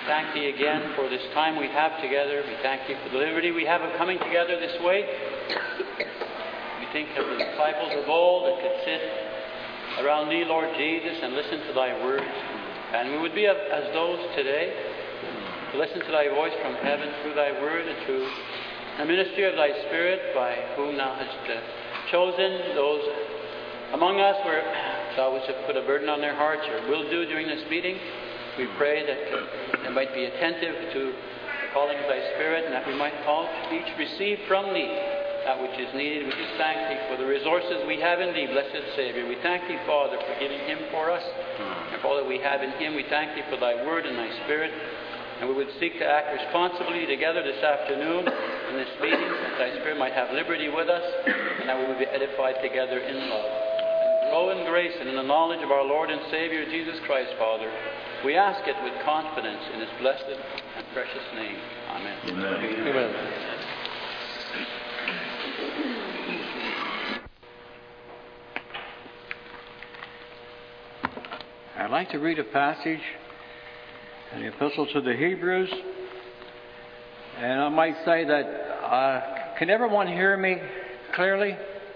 thank Thee again for this time we have together. We thank Thee for the liberty we have of coming together this way. We think of the disciples of old that could sit around Thee, Lord Jesus, and listen to Thy words. And we would be as those today, to listen to Thy voice from heaven through Thy word and through the ministry of Thy Spirit, by whom Thou hast chosen those among us where Thou wouldst have put a burden on their hearts, or will do during this meeting. We pray that they might be attentive to the calling of Thy Spirit, and that we might all each receive from Thee that which is needed. We just thank Thee for the resources we have in Thee, blessed Savior. We thank Thee, Father, for giving Him for us, and for all that we have in Him. We thank Thee for Thy Word and Thy Spirit, and we would seek to act responsibly together this afternoon in this meeting, that Thy Spirit might have liberty with us, and that we would be edified together in love. Grow in grace and in the knowledge of our Lord and Savior, Jesus Christ, Father. We ask it with confidence in His blessed and precious name. Amen. Amen. Amen. I'd like to read a passage in the Epistle to the Hebrews. And I might say that, can everyone hear me clearly?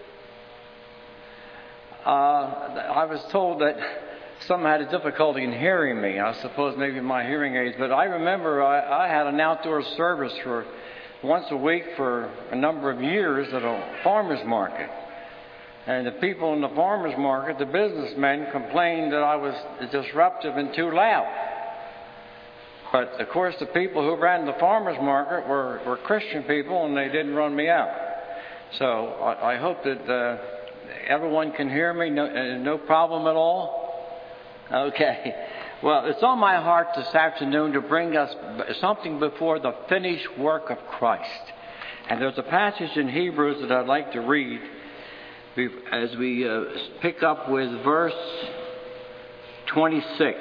I was told that some had a difficulty in hearing me. I suppose maybe my hearing aids. But I remember I had an outdoor service for once a week for a number of years at a farmer's market. And the people in the farmer's market, the businessmen, complained that I was disruptive and too loud. But, of course, the people who ran the farmer's market were Christian people, and they didn't run me out. So I hope that everyone can hear me. No problem at all? Okay. Well, it's on my heart this afternoon to bring us something before the finished work of Christ. And there's a passage in Hebrews that I'd like to read as we pick up with verse 26.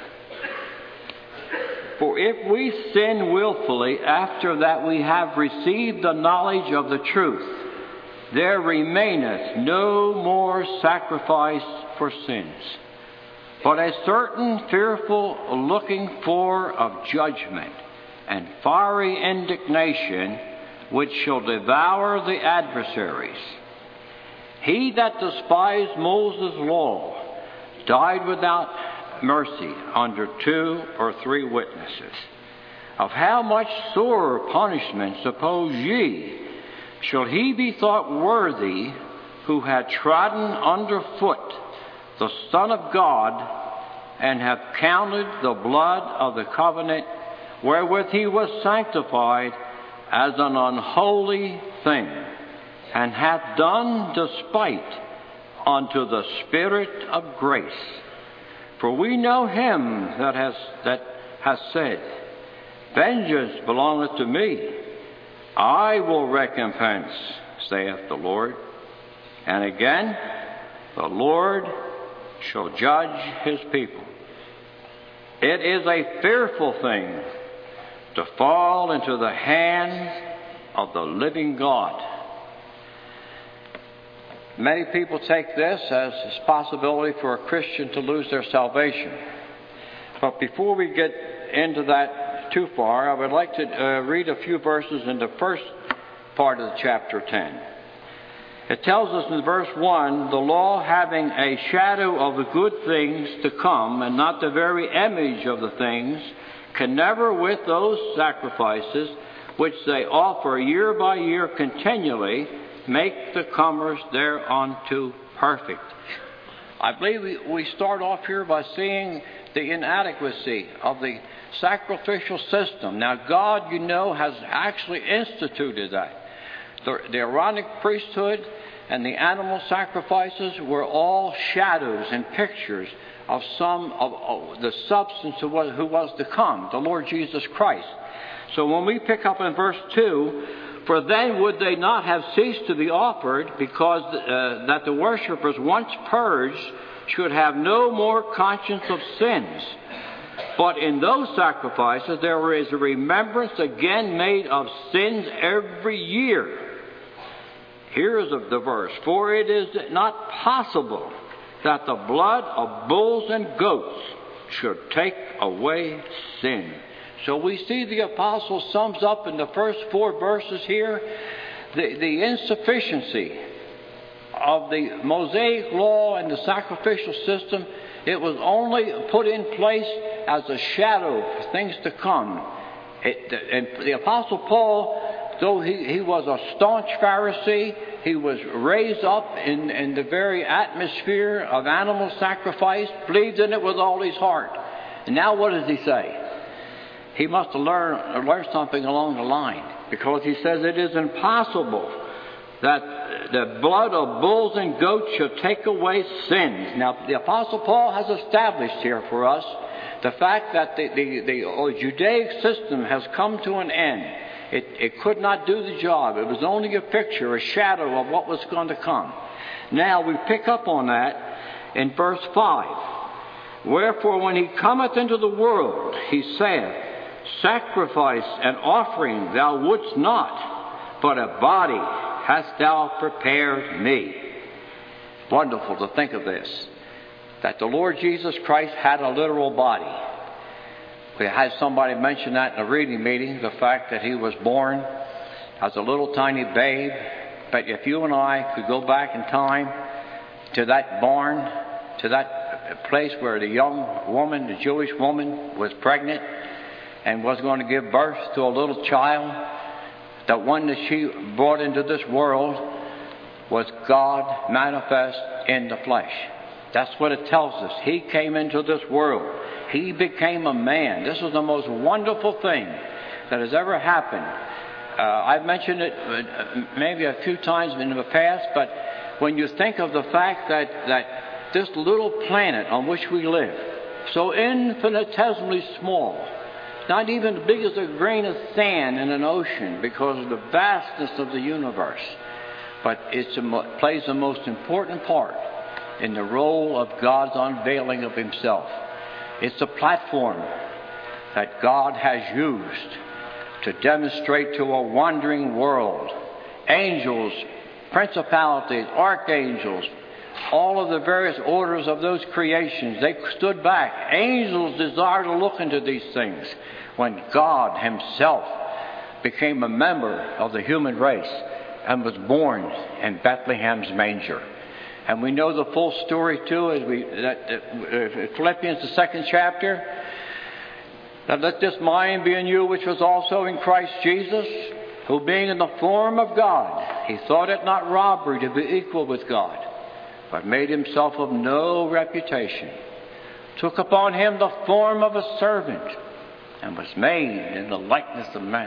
For if we sin willfully after that we have received the knowledge of the truth, there remaineth no more sacrifice for sins, but a certain fearful looking for of judgment and fiery indignation, which shall devour the adversaries. He that despised Moses' law died without mercy under 2 or 3 witnesses. Of how much sorer punishment, suppose ye, shall he be thought worthy who had trodden under foot the Son of God, and have counted the blood of the covenant wherewith he was sanctified as an unholy thing, and hath done despite unto the Spirit of grace? For we know him that has said, Vengeance belongeth to me, I will recompense, saith the Lord. And again, the Lord shall judge his people. It is a fearful thing to fall into the hands of the living God. Many people take this as a possibility for a Christian to lose their salvation. But before we get into that too far, I would like to read a few verses in the first part of chapter 10. It tells us in verse 1, the law having a shadow of the good things to come, and not the very image of the things, can never with those sacrifices which they offer year by year continually make the comers thereunto perfect. I believe we start off here by seeing the inadequacy of the sacrificial system. Now, God, has actually instituted that. The Aaronic priesthood and the animal sacrifices were all shadows and pictures of the substance of who was to come, the Lord Jesus Christ. So when we pick up in verse 2, for then would they not have ceased to be offered, because that the worshippers once purged should have no more conscience of sins. But in those sacrifices there is a remembrance again made of sins every year. Here is the verse. For it is not possible that the blood of bulls and goats should take away sin. So we see the apostle sums up in the first 4 verses here the insufficiency of the Mosaic law and the sacrificial system. It was only put in place as a shadow for things to come. And the Apostle Paul, though he was a staunch Pharisee, he was raised up in the very atmosphere of animal sacrifice, believed in it with all his heart. And now what does he say? He must have learned something along the line, because he says it is impossible that the blood of bulls and goats should take away sins. Now, the Apostle Paul has established here for us the fact that the Judaic system has come to an end. It could not do the job. It was only a picture, a shadow of what was going to come. Now, we pick up on that in verse 5. Wherefore, when he cometh into the world, he saith, Sacrifice and offering thou wouldst not, but a body hast thou prepared me. Wonderful to think of this, that the Lord Jesus Christ had a literal body. We had somebody mention that in a reading meeting, the fact that he was born as a little tiny babe. But if you and I could go back in time to that barn, to that place where the young woman, the Jewish woman, was pregnant and was going to give birth to a little child, the one that she brought into this world was God manifest in the flesh. That's what it tells us. He came into this world. He became a man. This is the most wonderful thing that has ever happened. I've mentioned it maybe a few times in the past, but when you think of the fact that this little planet on which we live, so infinitesimally small, not even as big as a grain of sand in an ocean because of the vastness of the universe, but it plays the most important part in the role of God's unveiling of himself. It's a platform that God has used to demonstrate to a wandering world, angels, principalities, archangels, all of the various orders of those creations. They stood back. Angels desire to look into these things when God himself became a member of the human race and was born in Bethlehem's manger. And we know the full story too, as Philippians, the 2nd chapter, that let this mind be in you which was also in Christ Jesus, who being in the form of God, he thought it not robbery to be equal with God, but made himself of no reputation, took upon him the form of a servant, and was made in the likeness of men.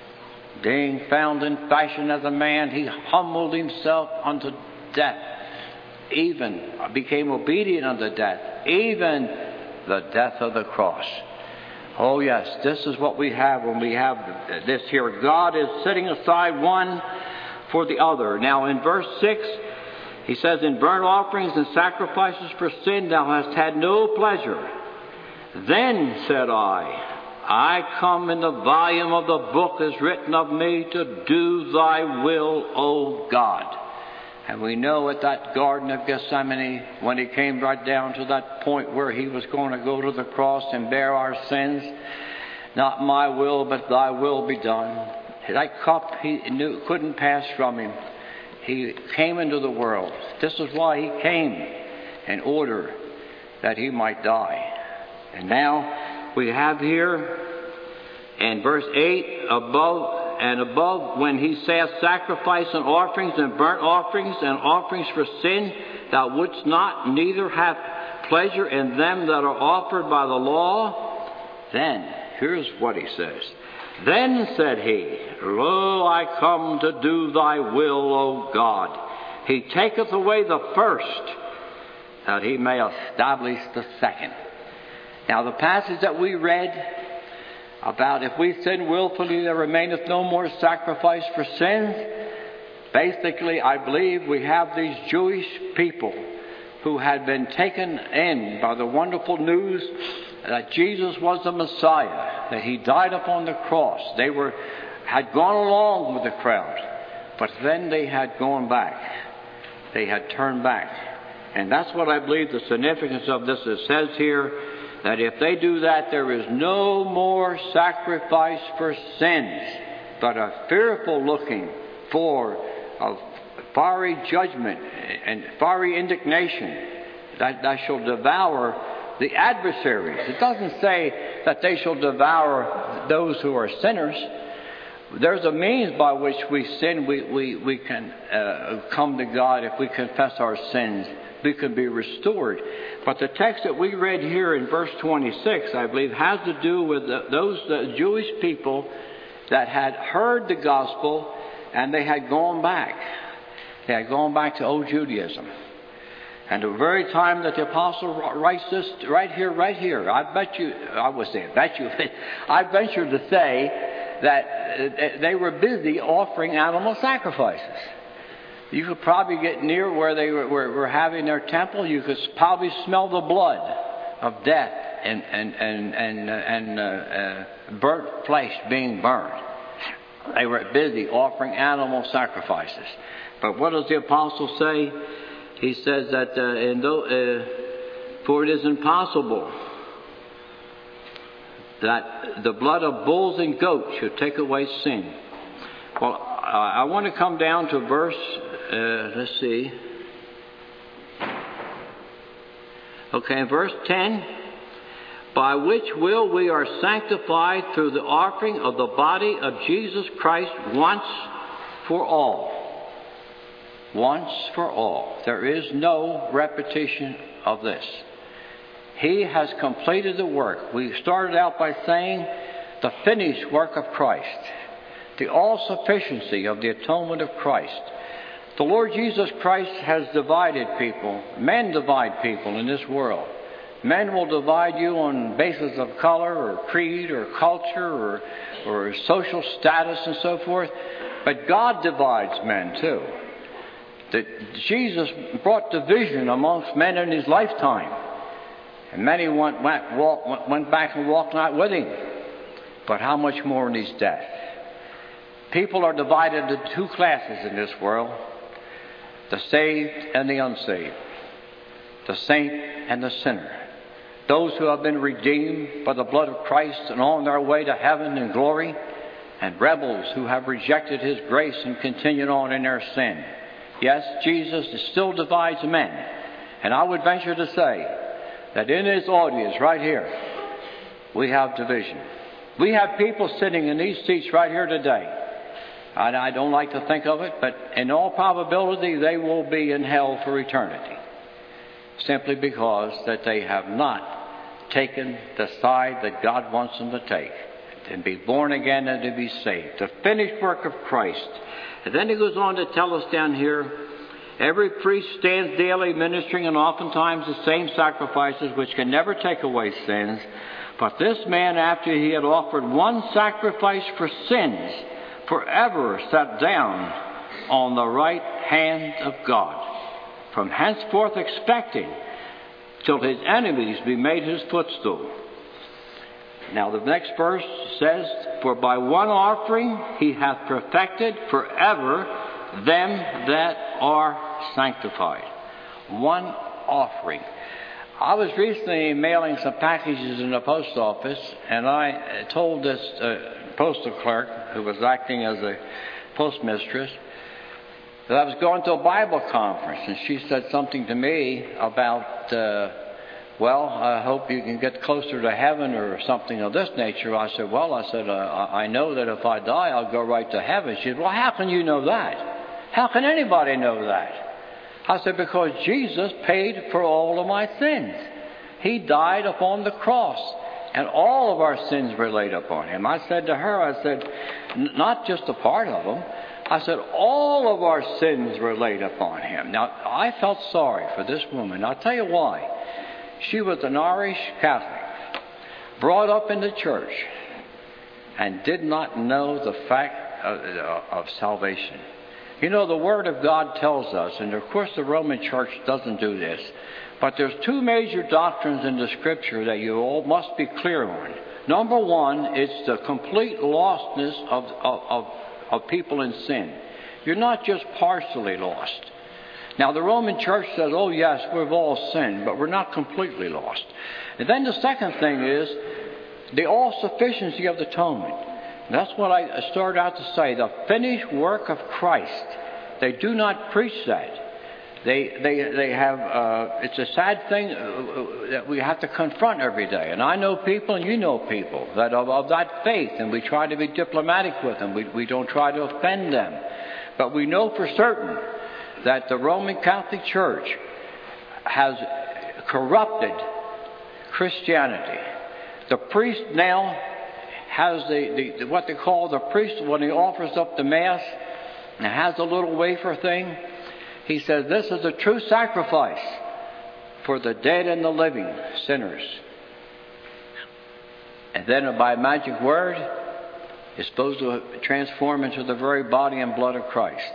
Being found in fashion as a man, he humbled himself unto death, even became obedient unto death, even the death of the cross. Oh yes, this is what we have when we have this here. God is setting aside one for the other. Now in verse 6, he says, In burnt offerings and sacrifices for sin thou hast had no pleasure. Then said I come in the volume of the book as written of me to do thy will, O God. And we know at that Garden of Gethsemane, when he came right down to that point where he was going to go to the cross and bear our sins, not my will, but thy will be done. That cup he knew couldn't pass from him. He came into the world. This is why he came, in order that he might die. And now we have here in verse 8, above, when he saith, Sacrifice and offerings and burnt offerings and offerings for sin, thou wouldst not, neither have pleasure in them that are offered by the law. Then, here's what he says. Then said he, Lo, I come to do thy will, O God. He taketh away the first, that he may establish the second. Now the passage that we read about if we sin willfully, there remaineth no more sacrifice for sins. Basically, I believe we have these Jewish people who had been taken in by the wonderful news that Jesus was the Messiah, that he died upon the cross. They had gone along with the crowd, but then they had gone back. They had turned back. And that's what I believe the significance of this. It says here that if they do that, there is no more sacrifice for sins, but a fearful looking for of fiery judgment and fiery indignation that shall devour the adversaries. It doesn't say that they shall devour those who are sinners. There's a means by which we sin. We can come to God. If we confess our sins, we can be restored. But the text that we read here in verse 26, I believe, has to do with those Jewish people that had heard the gospel and they had gone back. They had gone back to old Judaism. And the very time that the apostle writes this, right here, I venture to say that they were busy offering animal sacrifices. You could probably get near where they were having their temple. You could probably smell the blood of death and burnt flesh being burned. They were busy offering animal sacrifices. But what does the apostle say? He says that for it is impossible that the blood of bulls and goats should take away sin. Well, I want to come down to verse, let's see. Okay, verse 10. By which will we are sanctified through the offering of the body of Jesus Christ once for all. Once for all. There is no repetition of this. He has completed the work. We started out by saying the finished work of Christ. The all-sufficiency of the atonement of Christ. The Lord Jesus Christ has divided people. Men divide people in this world. Men will divide you on basis of color or creed or culture or social status and so forth. But God divides men too. That Jesus brought division amongst men in his lifetime. And many went back and walked not with him. But how much more in his death? People are divided into two classes in this world. The saved and the unsaved. The saint and the sinner. Those who have been redeemed by the blood of Christ and on their way to heaven and glory. And rebels who have rejected his grace and continued on in their sin. Yes, Jesus still divides men. And I would venture to say that in his audience right here, we have division. We have people sitting in these seats right here today. And I don't like to think of it, but in all probability they will be in hell for eternity. Simply because that they have not taken the side that God wants them to take. And be born again and to be saved. The finished work of Christ. And then he goes on to tell us down here, every priest stands daily ministering and oftentimes the same sacrifices which can never take away sins. But this man, after he had offered one sacrifice for sins, forever sat down on the right hand of God, from henceforth expecting till his enemies be made his footstool. Now the next verse says, for by one offering he hath perfected forever them that are sanctified. One offering. I was recently mailing some packages in the post office, and I told this postal clerk, who was acting as a postmistress, that I was going to a Bible conference, and she said something to me about, I hope you can get closer to heaven or something of this nature. I said, I know that if I die, I'll go right to heaven. She said, well, how can you know that? How can anybody know that? I said, because Jesus paid for all of my sins. He died upon the cross, and all of our sins were laid upon him. I said to her, not just a part of them. I said, all of our sins were laid upon him. Now, I felt sorry for this woman. I'll tell you why. She was an Irish Catholic, brought up in the church, and did not know the fact of salvation. You know, the Word of God tells us, and of course the Roman Church doesn't do this, but there's two major doctrines in the Scripture that you all must be clear on. Number one, it's the complete lostness of people in sin. You're not just partially lost. Now, the Roman Church says, oh, yes, we've all sinned, but we're not completely lost. And then the second thing is the all-sufficiency of the atonement. That's what I started out to say, the finished work of Christ. They do not preach that. They have, it's a sad thing that we have to confront every day. And I know people, and you know people, that of that faith, and we try to be diplomatic with them. We don't try to offend them. But we know for certain that the Roman Catholic Church has corrupted Christianity. The priest now has the what they call the priest, when he offers up the Mass, and has a little wafer thing. He says, this is a true sacrifice for the dead and the living sinners. And then by a magic word, it's supposed to transform into the very body and blood of Christ.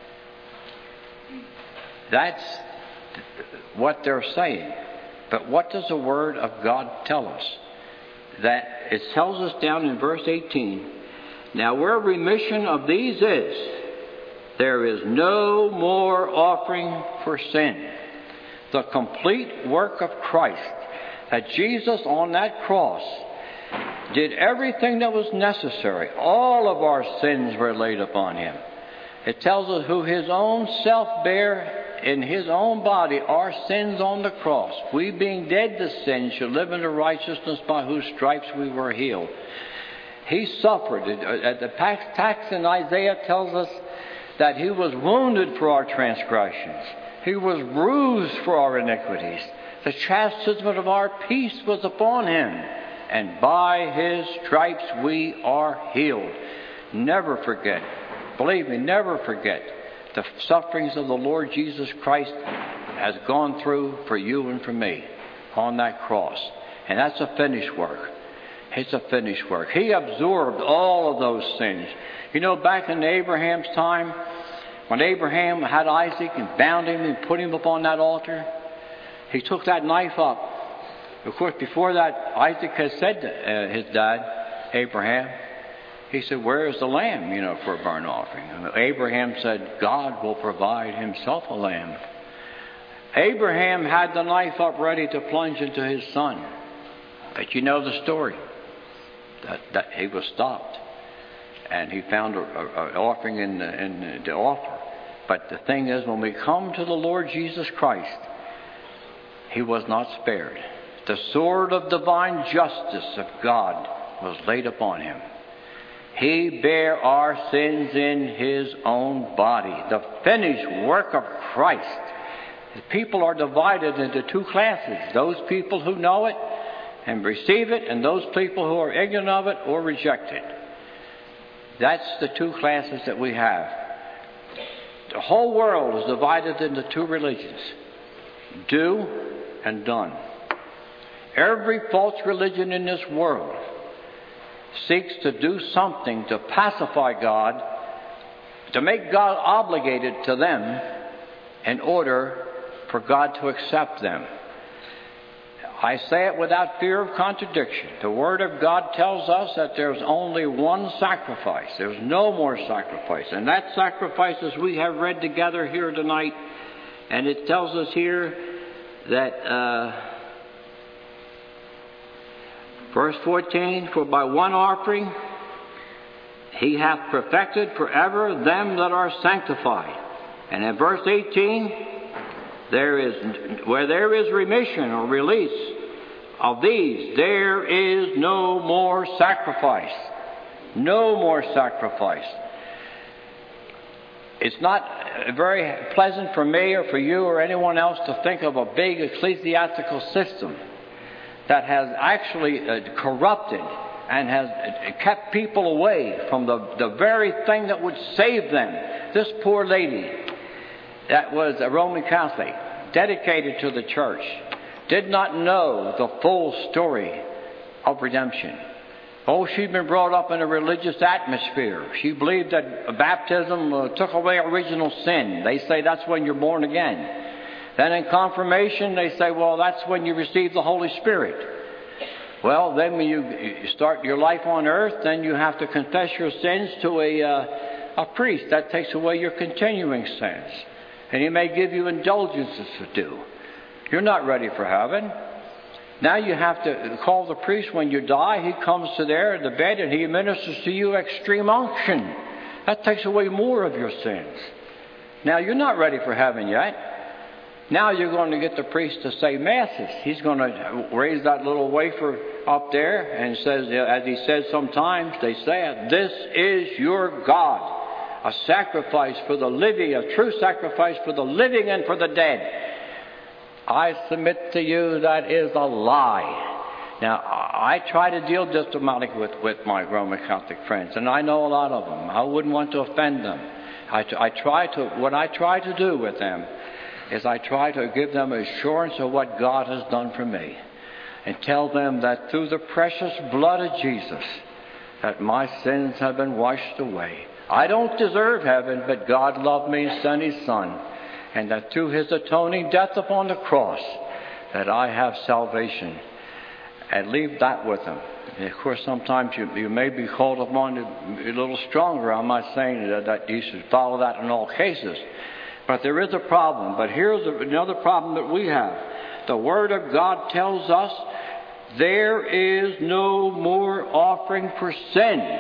That's what they're saying. But what does the Word of God tell us? That it tells us down in verse 18, now where remission of these is, there is no more offering for sin. The complete work of Christ, that Jesus on that cross did everything that was necessary. All of our sins were laid upon him. It tells us who his own self bare in his own body our sins on the cross. We being dead to sin should live in the righteousness by whose stripes we were healed. He suffered. The text in Isaiah tells us that he was wounded for our transgressions. He was bruised for our iniquities. The chastisement of our peace was upon him, and by his stripes we are healed. Never forget, believe me, never forget the sufferings of the Lord Jesus Christ has gone through for you and for me on that cross. And that's a finished work. It's a finished work. He absorbed all of those sins. You know, back in Abraham's time, when Abraham had Isaac and bound him and put him upon that altar, he took that knife up. Of course, before that, Isaac had said to his dad, Abraham, he said, where is the lamb, for a burnt offering? And Abraham said, God will provide himself a lamb. Abraham had the knife up ready to plunge into his son. But you know the story. That he was stopped. And he found an offering in the offer. But the thing is, when we come to the Lord Jesus Christ, he was not spared. The sword of divine justice of God was laid upon him. He bare our sins in his own body. The finished work of Christ. The people are divided into two classes. Those people who know it and receive it, and those people who are ignorant of it or reject it. That's the two classes that we have. The whole world is divided into two religions. Do and done. Every false religion in this world seeks to do something to pacify God, to make God obligated to them in order for God to accept them. I say it without fear of contradiction. The Word of God tells us that there's only one sacrifice. There's no more sacrifice. And that sacrifice, as we have read together here tonight, and it tells us here that verse 14, for by one offering he hath perfected forever them that are sanctified. And in verse 18, where there is remission or release of these, there is no more sacrifice. No more sacrifice. It's not very pleasant for me or for you or anyone else to think of a big ecclesiastical system that has actually corrupted and has kept people away from the very thing that would save them. This poor lady that was a Roman Catholic, dedicated to the church, did not know the full story of redemption. Oh, she'd been brought up in a religious atmosphere. She believed that baptism took away original sin. They say that's when you're born again. Then in confirmation, they say, well, that's when you receive the Holy Spirit. Well, then when you start your life on earth, then you have to confess your sins to a priest. That takes away your continuing sins. And He may give you indulgences to do. You're not ready for heaven. Now you have to call the priest when you die. He comes to there in the bed and he administers to you extreme unction. That takes away more of your sins. Now you're not ready for heaven yet. Now you're going to get the priest to say masses. He's going to raise that little wafer up there and says, as he says sometimes, they say it, "This is your God, a sacrifice for the living, a true sacrifice for the living and for the dead." I submit to you that is a lie. Now, I try to deal diplomatically with my Roman Catholic friends, and I know a lot of them. I wouldn't want to offend them. What I try to do with them is I try to give them assurance of what God has done for me, and tell them that through the precious blood of Jesus, that my sins have been washed away. I don't deserve heaven, but God loved me and sent His Son. And that through His atoning death upon the cross, that I have salvation. And leave that with them. And of course, sometimes you may be called upon to be a little stronger. I'm not saying that you should follow that in all cases. But there is a problem. But here's another problem that we have. The Word of God tells us there is no more offering for sin.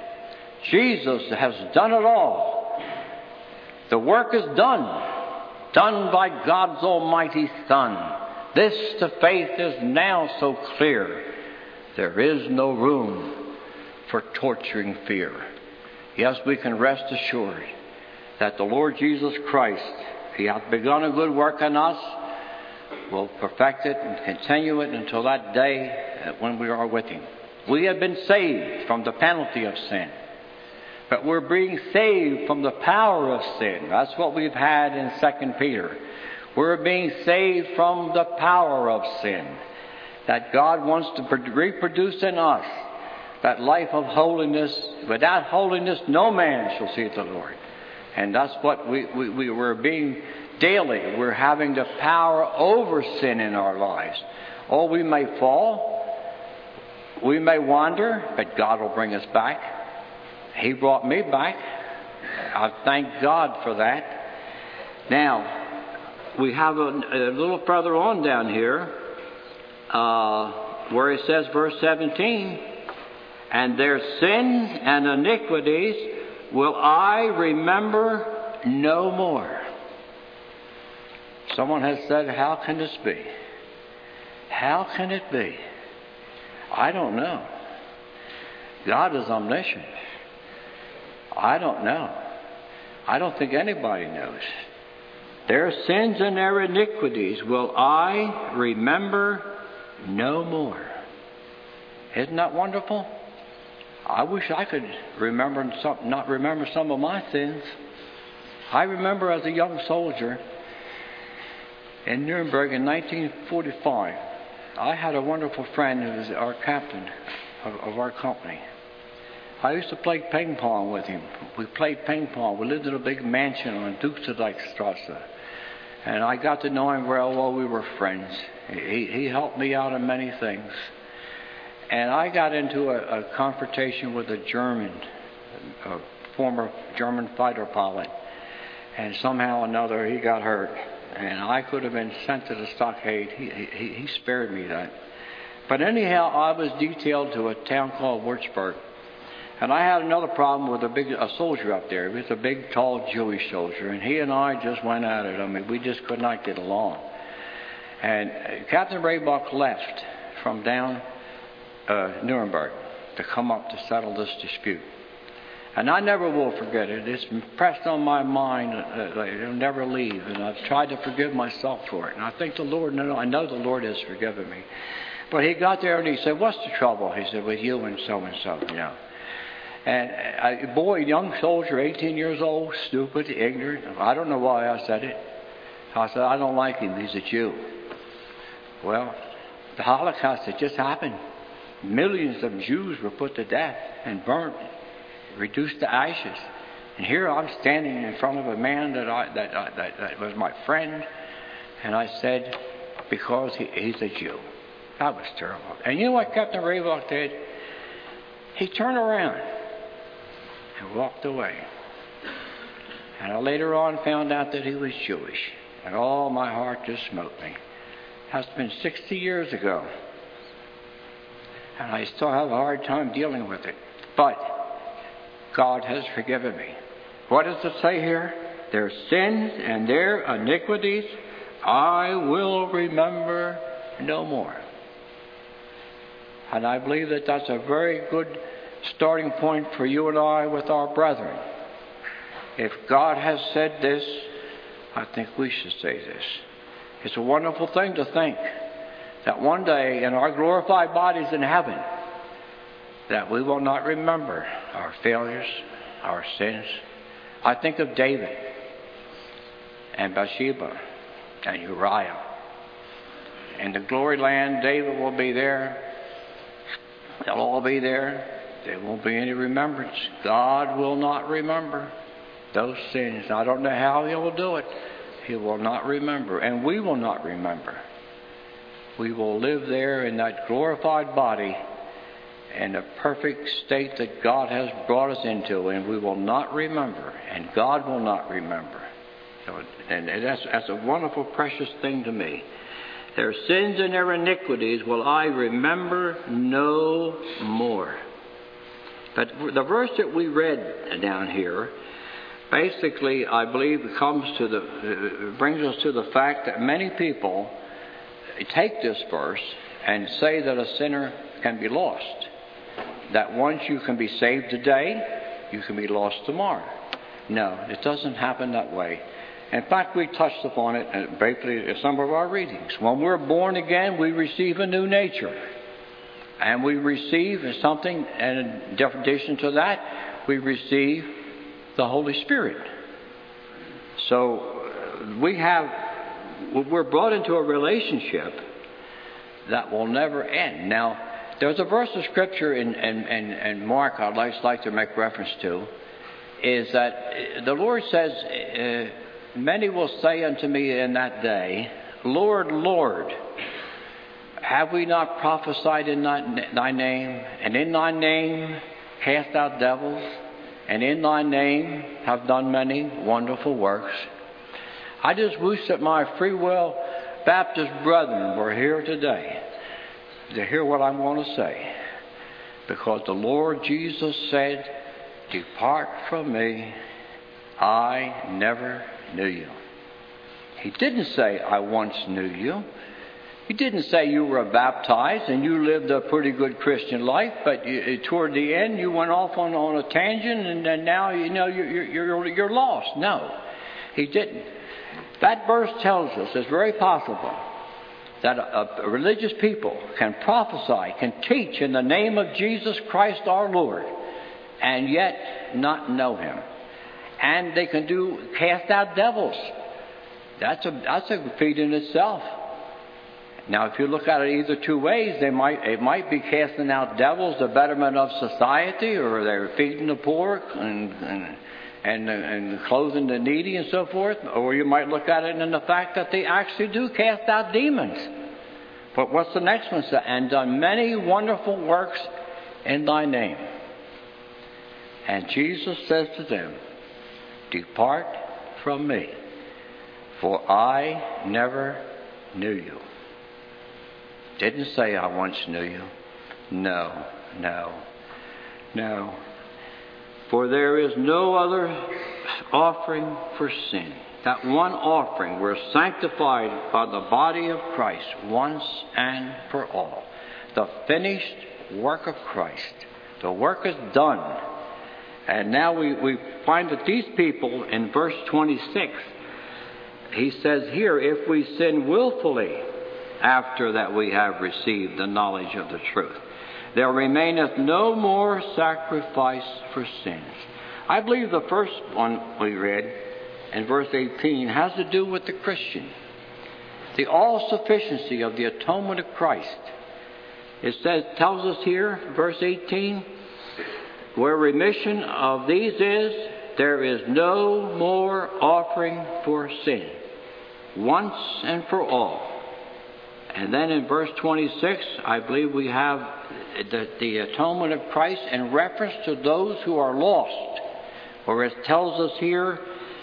Jesus has done it all. The work is done. Done by God's Almighty Son. This to faith is now so clear. There is no room for torturing fear. Yes, we can rest assured that the Lord Jesus Christ, He hath begun a good work in us, will perfect it and continue it until that day when we are with Him. We have been saved from the penalty of sin. But we're being saved from the power of sin. That's what we've had in 2 Peter. We're being saved from the power of sin. That God wants to reproduce in us that life of holiness. Without holiness, no man shall see the Lord. And that's what we're being daily. We're having the power over sin in our lives. Oh, we may fall. We may wander, but God will bring us back. He brought me back. I thank God for that. Now, we have a little further on down here where it says, verse 17, "And their sins and iniquities will I remember no more." Someone has said, how can this be? How can it be? I don't know. God is omniscient. I don't know. I don't think anybody knows. Their sins and their iniquities will I remember no more. Isn't that wonderful? I wish I could not remember some of my sins. I remember as a young soldier in Nuremberg in 1945, I had a wonderful friend who was our captain of our company. I used to play ping pong with him. We played ping pong. We lived in a big mansion on Duxerdijkstrasse. And I got to know him very well. We were friends. He helped me out in many things. And I got into a confrontation with a former German fighter pilot. And somehow or another he got hurt. And I could have been sent to the stockade. He spared me that. But anyhow, I was detailed to a town called Würzburg. And I had another problem with a soldier up there. He was a big, tall Jewish soldier. And he and I just went at it. I mean, we just could not get along. And Captain Raybuck left from down Nuremberg to come up to settle this dispute. And I never will forget it. It's impressed on my mind. It'll never leave. And I've tried to forgive myself for it. And I think I know the Lord has forgiven me. But he got there and he said, "What's the trouble?" He said, "With you and so, you know." And a boy, young soldier, 18 years old, stupid, ignorant. I don't know why I said it. I said, "I don't like him. He's a Jew." Well, the Holocaust had just happened. Millions of Jews were put to death and burnt, reduced to ashes. And here I'm standing in front of a man that was my friend. And I said, because he's a Jew. That was terrible. And you know what Captain Raybuck did? He turned around and walked away. And I later on found out that he was Jewish. And oh, my heart just smote me. That's been 60 years ago. And I still have a hard time dealing with it. But God has forgiven me. What does it say here? Their sins and their iniquities I will remember no more. And I believe that that's a very good starting point for you and I with our brethren. If God has said this, I think we should say this. It's a wonderful thing to think that one day in our glorified bodies in heaven, that we will not remember our failures, our sins. I think of David and Bathsheba and Uriah. In the glory land, David will be there. They'll all be there. There won't be any remembrance. God will not remember those sins. I don't know how He will do it. He will not remember. And we will not remember. We will live there in that glorified body in the perfect state that God has brought us into. And we will not remember. And God will not remember. So, and that's a wonderful, precious thing to me. Their sins and their iniquities will I remember no more. But the verse that we read down here, basically, I believe, brings us to the fact that many people take this verse and say that a sinner can be lost. That once you can be saved today, you can be lost tomorrow. No, it doesn't happen that way. In fact, we touched upon it briefly in some of our readings. When we're born again, we receive a new nature. And we receive something, and in addition to that, we receive the Holy Spirit. So we're brought into a relationship that will never end. Now, there's a verse of Scripture in Mark I'd like to make reference to, is that the Lord says, many will say unto me in that day, Lord, Lord, have we not prophesied in thy name, and in thy name cast out devils, and in thy name have done many wonderful works? I just wish that my Free Will Baptist brethren were here today to hear what I'm going to say. Because the Lord Jesus said, depart from me, I never knew you. He didn't say, I once knew you. He didn't say you were baptized and you lived a pretty good Christian life, but toward the end you went off on a tangent and now you're lost. No, He didn't. That verse tells us it's very possible that a religious people can prophesy, can teach in the name of Jesus Christ our Lord, and yet not know Him. And they can cast out devils. That's a feat in itself. Now, if you look at it either two ways, it might be casting out devils, the betterment of society, or they're feeding the poor and clothing the needy and so forth. Or you might look at it in the fact that they actually do cast out demons. But what's the next one? And done many wonderful works in thy name. And Jesus says to them, depart from me, for I never knew you. Didn't say I once knew you. No. For there is no other offering for sin. That one offering, we're sanctified by the body of Christ once and for all. The finished work of Christ. The work is done. And now we find that these people, in verse 26, he says here, if we sin willfully after that we have received the knowledge of the truth, there remaineth no more sacrifice for sins. I believe the first one we read in verse 18 has to do with the Christian. The all-sufficiency of the atonement of Christ. It tells us here, verse 18, where remission of these is, there is no more offering for sin, once and for all. And then in verse 26, I believe we have the atonement of Christ in reference to those who are lost. Where it tells us here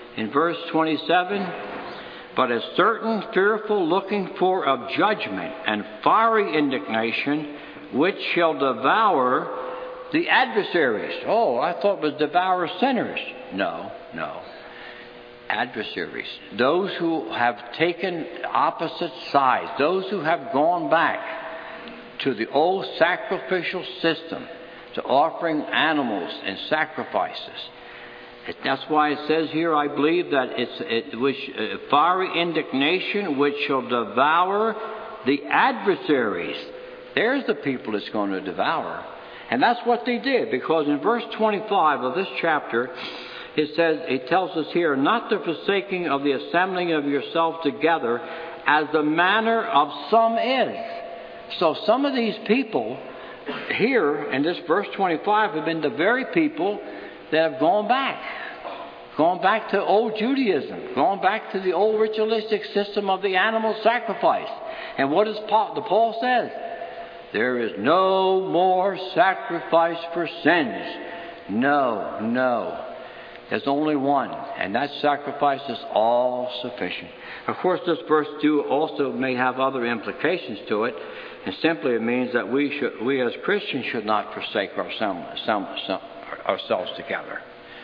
In verse 27, but a certain fearful looking for of judgment and fiery indignation, which shall devour the adversaries. Oh, I thought it was devour sinners. No. Adversaries. Those who have taken opposite sides. Those who have gone back to the old sacrificial system, to offering animals and sacrifices. That's why it says here, I believe, that it's fiery indignation which shall devour the adversaries. There's the people it's going to devour. And that's what they did, because in verse 25 of this chapter, it tells us here, not the forsaking of the assembling of yourselves together, as the manner of some is. So some of these people here in this verse 25 have been the very people that have gone back to old Judaism, gone back to the old ritualistic system of the animal sacrifice. And what does Paul says? There is no more sacrifice for sins. No. There's only one, and that sacrifice is all sufficient. Of course, this verse 2 also may have other implications to it, and simply it means that we as Christians should not forsake ourselves together.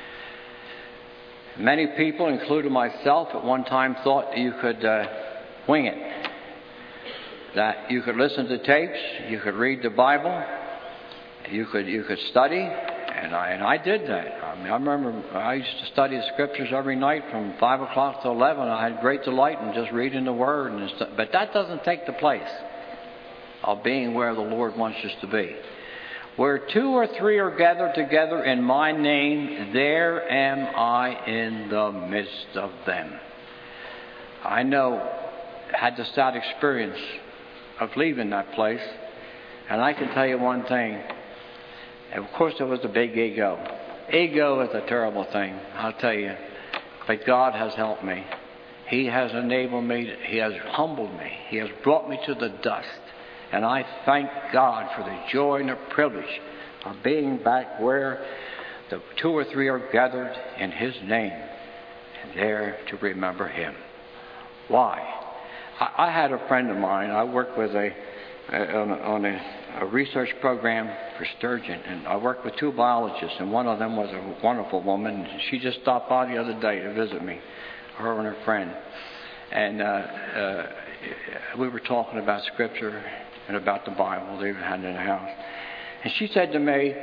Many people, including myself, at one time thought that you could wing it. That you could listen to tapes, you could read the Bible, you could study, and I did that. I remember I used to study the Scriptures every night from 5 o'clock to 11. I had great delight in just reading the Word and stuff. But that doesn't take the place of being where the Lord wants us to be. Where 2 or 3 are gathered together in my name, there am I in the midst of them. I had the sad experience of leaving that place, and I can tell you one thing. Of course, there was a big ego. Ego is a terrible thing, I'll tell you. But God has helped me. He has enabled me. He has humbled me. He has brought me to the dust. And I thank God for the joy and the privilege of being back where the 2 or 3 are gathered in His name, and there to remember Him. Why? I had a friend of mine. I worked with on a research program for sturgeon, and I worked with 2 biologists, and one of them was a wonderful woman. She just stopped by the other day to visit me, her and her friend, and we were talking about Scripture and about the Bible they had in the house. And she said to me,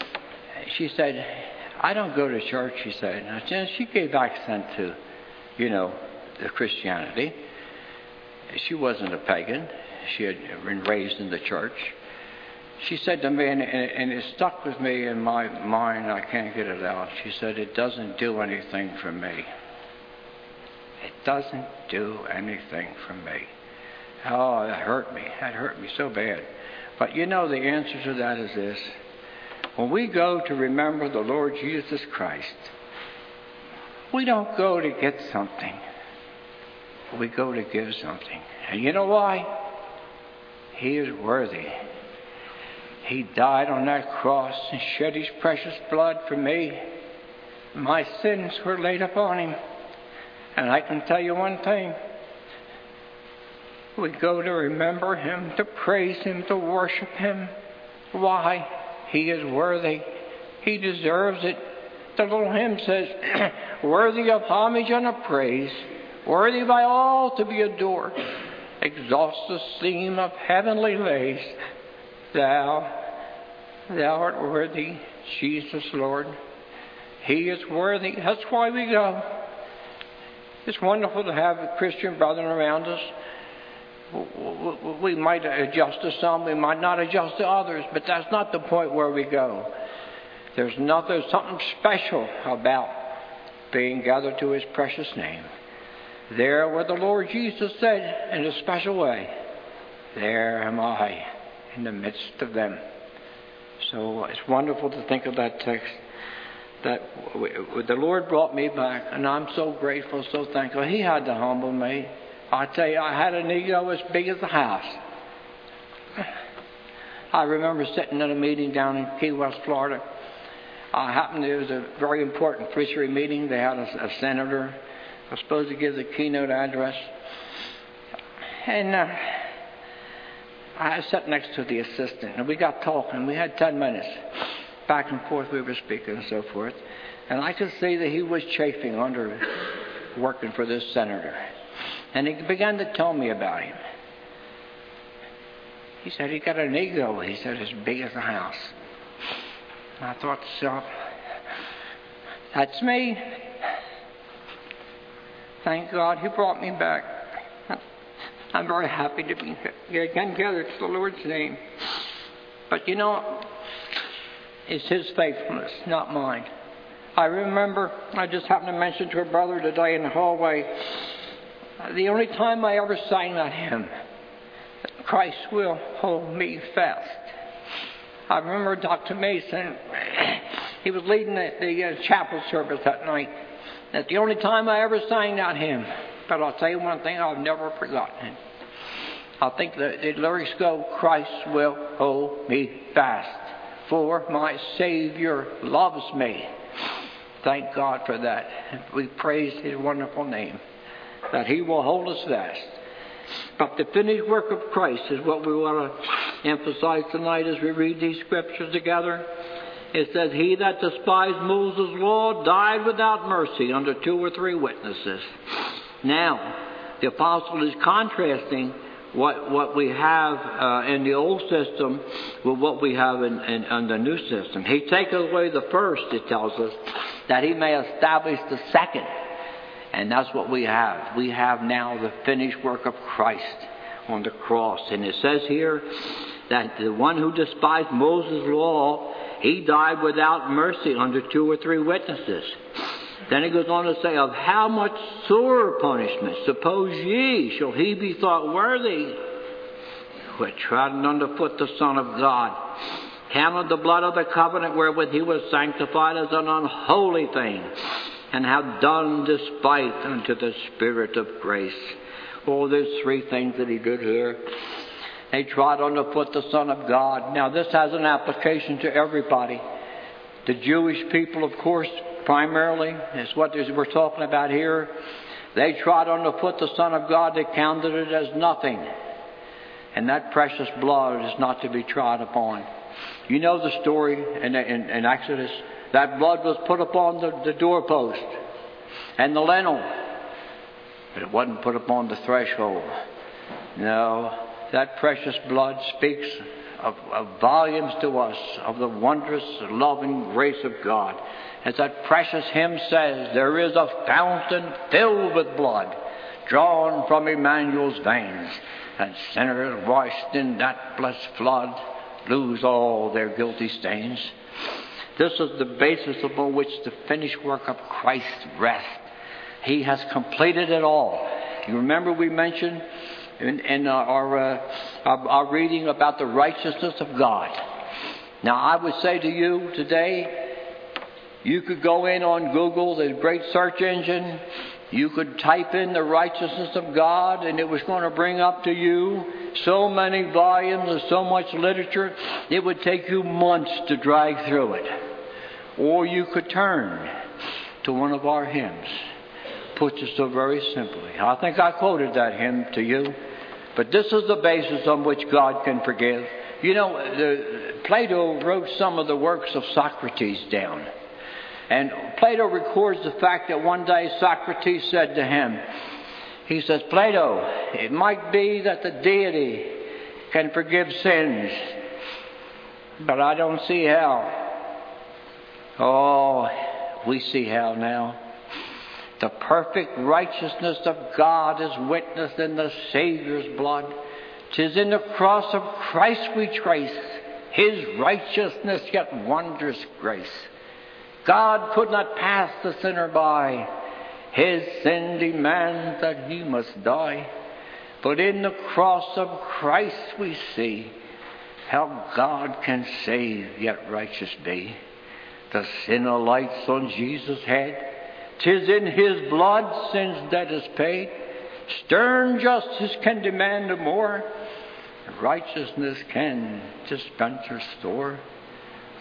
I don't go to church, she said. And she gave accent to, the Christianity. She wasn't a pagan. She had been raised in the church. She said to me, and it stuck with me in my mind, I can't get it out. She said, it doesn't do anything for me. It doesn't do anything for me. Oh, that hurt me. That hurt me so bad. But the answer to that is this. When we go to remember the Lord Jesus Christ, we don't go to get something. We go to give something. And you know why? He is worthy. He died on that cross and shed His precious blood for me. My sins were laid upon Him. And I can tell you one thing. We go to remember Him, to praise Him, to worship Him. Why? He is worthy. He deserves it. The little hymn says, worthy of homage and of praise, worthy by all to be adored, exalts the theme of heavenly lays. Thou art worthy, Jesus, Lord. He is worthy. That's why we go. It's wonderful to have a Christian brethren around us. We might adjust to some, we might not adjust to others, but that's not the point where we go. There's something special about being gathered to His precious name. There where the Lord Jesus said in a special way, there am I in the midst of them. So it's wonderful to think of that text, that the Lord brought me back, and I'm so grateful, so thankful. He had to humble me. I tell you, I had an ego as big as the house. I remember sitting at a meeting down in Key West, Florida. Happened it was a very important fishery meeting. They had a senator was supposed to give the keynote address. And I sat next to the assistant, and we got talking. We had 10 minutes. Back and forth we were speaking and so forth. And I could see that he was chafing under working for this senator. And he began to tell me about him. He said he got an ego, he said, as big as a house. And I thought to myself, that's me. Thank God he brought me back. I'm very happy to be again gathered to the Lord's name. But you know, it's his faithfulness, not mine. I remember, I just happened to mention to a brother today in the hallway, the only time I ever sang that hymn, Christ will hold me fast. I remember Dr. Mason, he was leading the chapel service that night. That's the only time I ever sang that hymn. But I'll tell you one thing, I've never forgotten it. I think the lyrics go, Christ will hold me fast, for my Savior loves me. Thank God for that. We praise his wonderful name, that he will hold us fast. But the finished work of Christ is what we want to emphasize tonight as we read these scriptures together. It says, he that despised Moses' law died without mercy under 2 or 3 witnesses. Now, the apostle is contrasting what we have in the old system with what we have in the new system. He taketh away the first, it tells us, that he may establish the second. And that's what we have. We have now the finished work of Christ on the cross. And it says here that the one who despised Moses' law, he died without mercy under 2 or 3 witnesses. Then he goes on to say, of how much sorer punishment, suppose ye, shall he be thought worthy, who had trodden underfoot the Son of God, handled the blood of the covenant wherewith he was sanctified as an unholy thing, and have done despite unto the Spirit of grace. Oh, there's 3 things that he did here. They trod underfoot the Son of God. Now, this has an application to everybody. The Jewish people, of course, primarily, is what we're talking about here. They trod underfoot the Son of God. They counted it as nothing. And that precious blood is not to be trod upon. You know the story in Exodus. That blood was put upon the doorpost and the lintel, but it wasn't put upon the threshold. No, that precious blood speaks of volumes to us of the wondrous loving grace of God. As that precious hymn says, there is a fountain filled with blood, drawn from Emmanuel's veins, and sinners washed in that blessed flood lose all their guilty stains. This is the basis upon which the finished work of Christ rests. He has completed it all. You remember we mentioned in our reading about the righteousness of God. Now I would say to you today, you could go in on Google, the great search engine. You could type in the righteousness of God, and it was going to bring up to you so many volumes and so much literature, it would take you months to drag through it. Or you could turn to one of our hymns. Puts it so very simply. I think I quoted that hymn to you. But this is the basis on which God can forgive. You know, Plato wrote some of the works of Socrates down. And Plato records the fact that one day Socrates said to him, he says, Plato, it might be that the deity can forgive sins, but I don't see how. Oh, we see how now. The perfect righteousness of God is witnessed in the Savior's blood. 'Tis in the cross of Christ we trace his righteousness yet wondrous grace. God could not pass the sinner by. His sin demands that he must die. But in the cross of Christ we see how God can save yet righteous be. The sinner lights on Jesus' head. 'Tis in his blood sin's debt is paid. Stern justice can demand no more. Righteousness can dispense or store.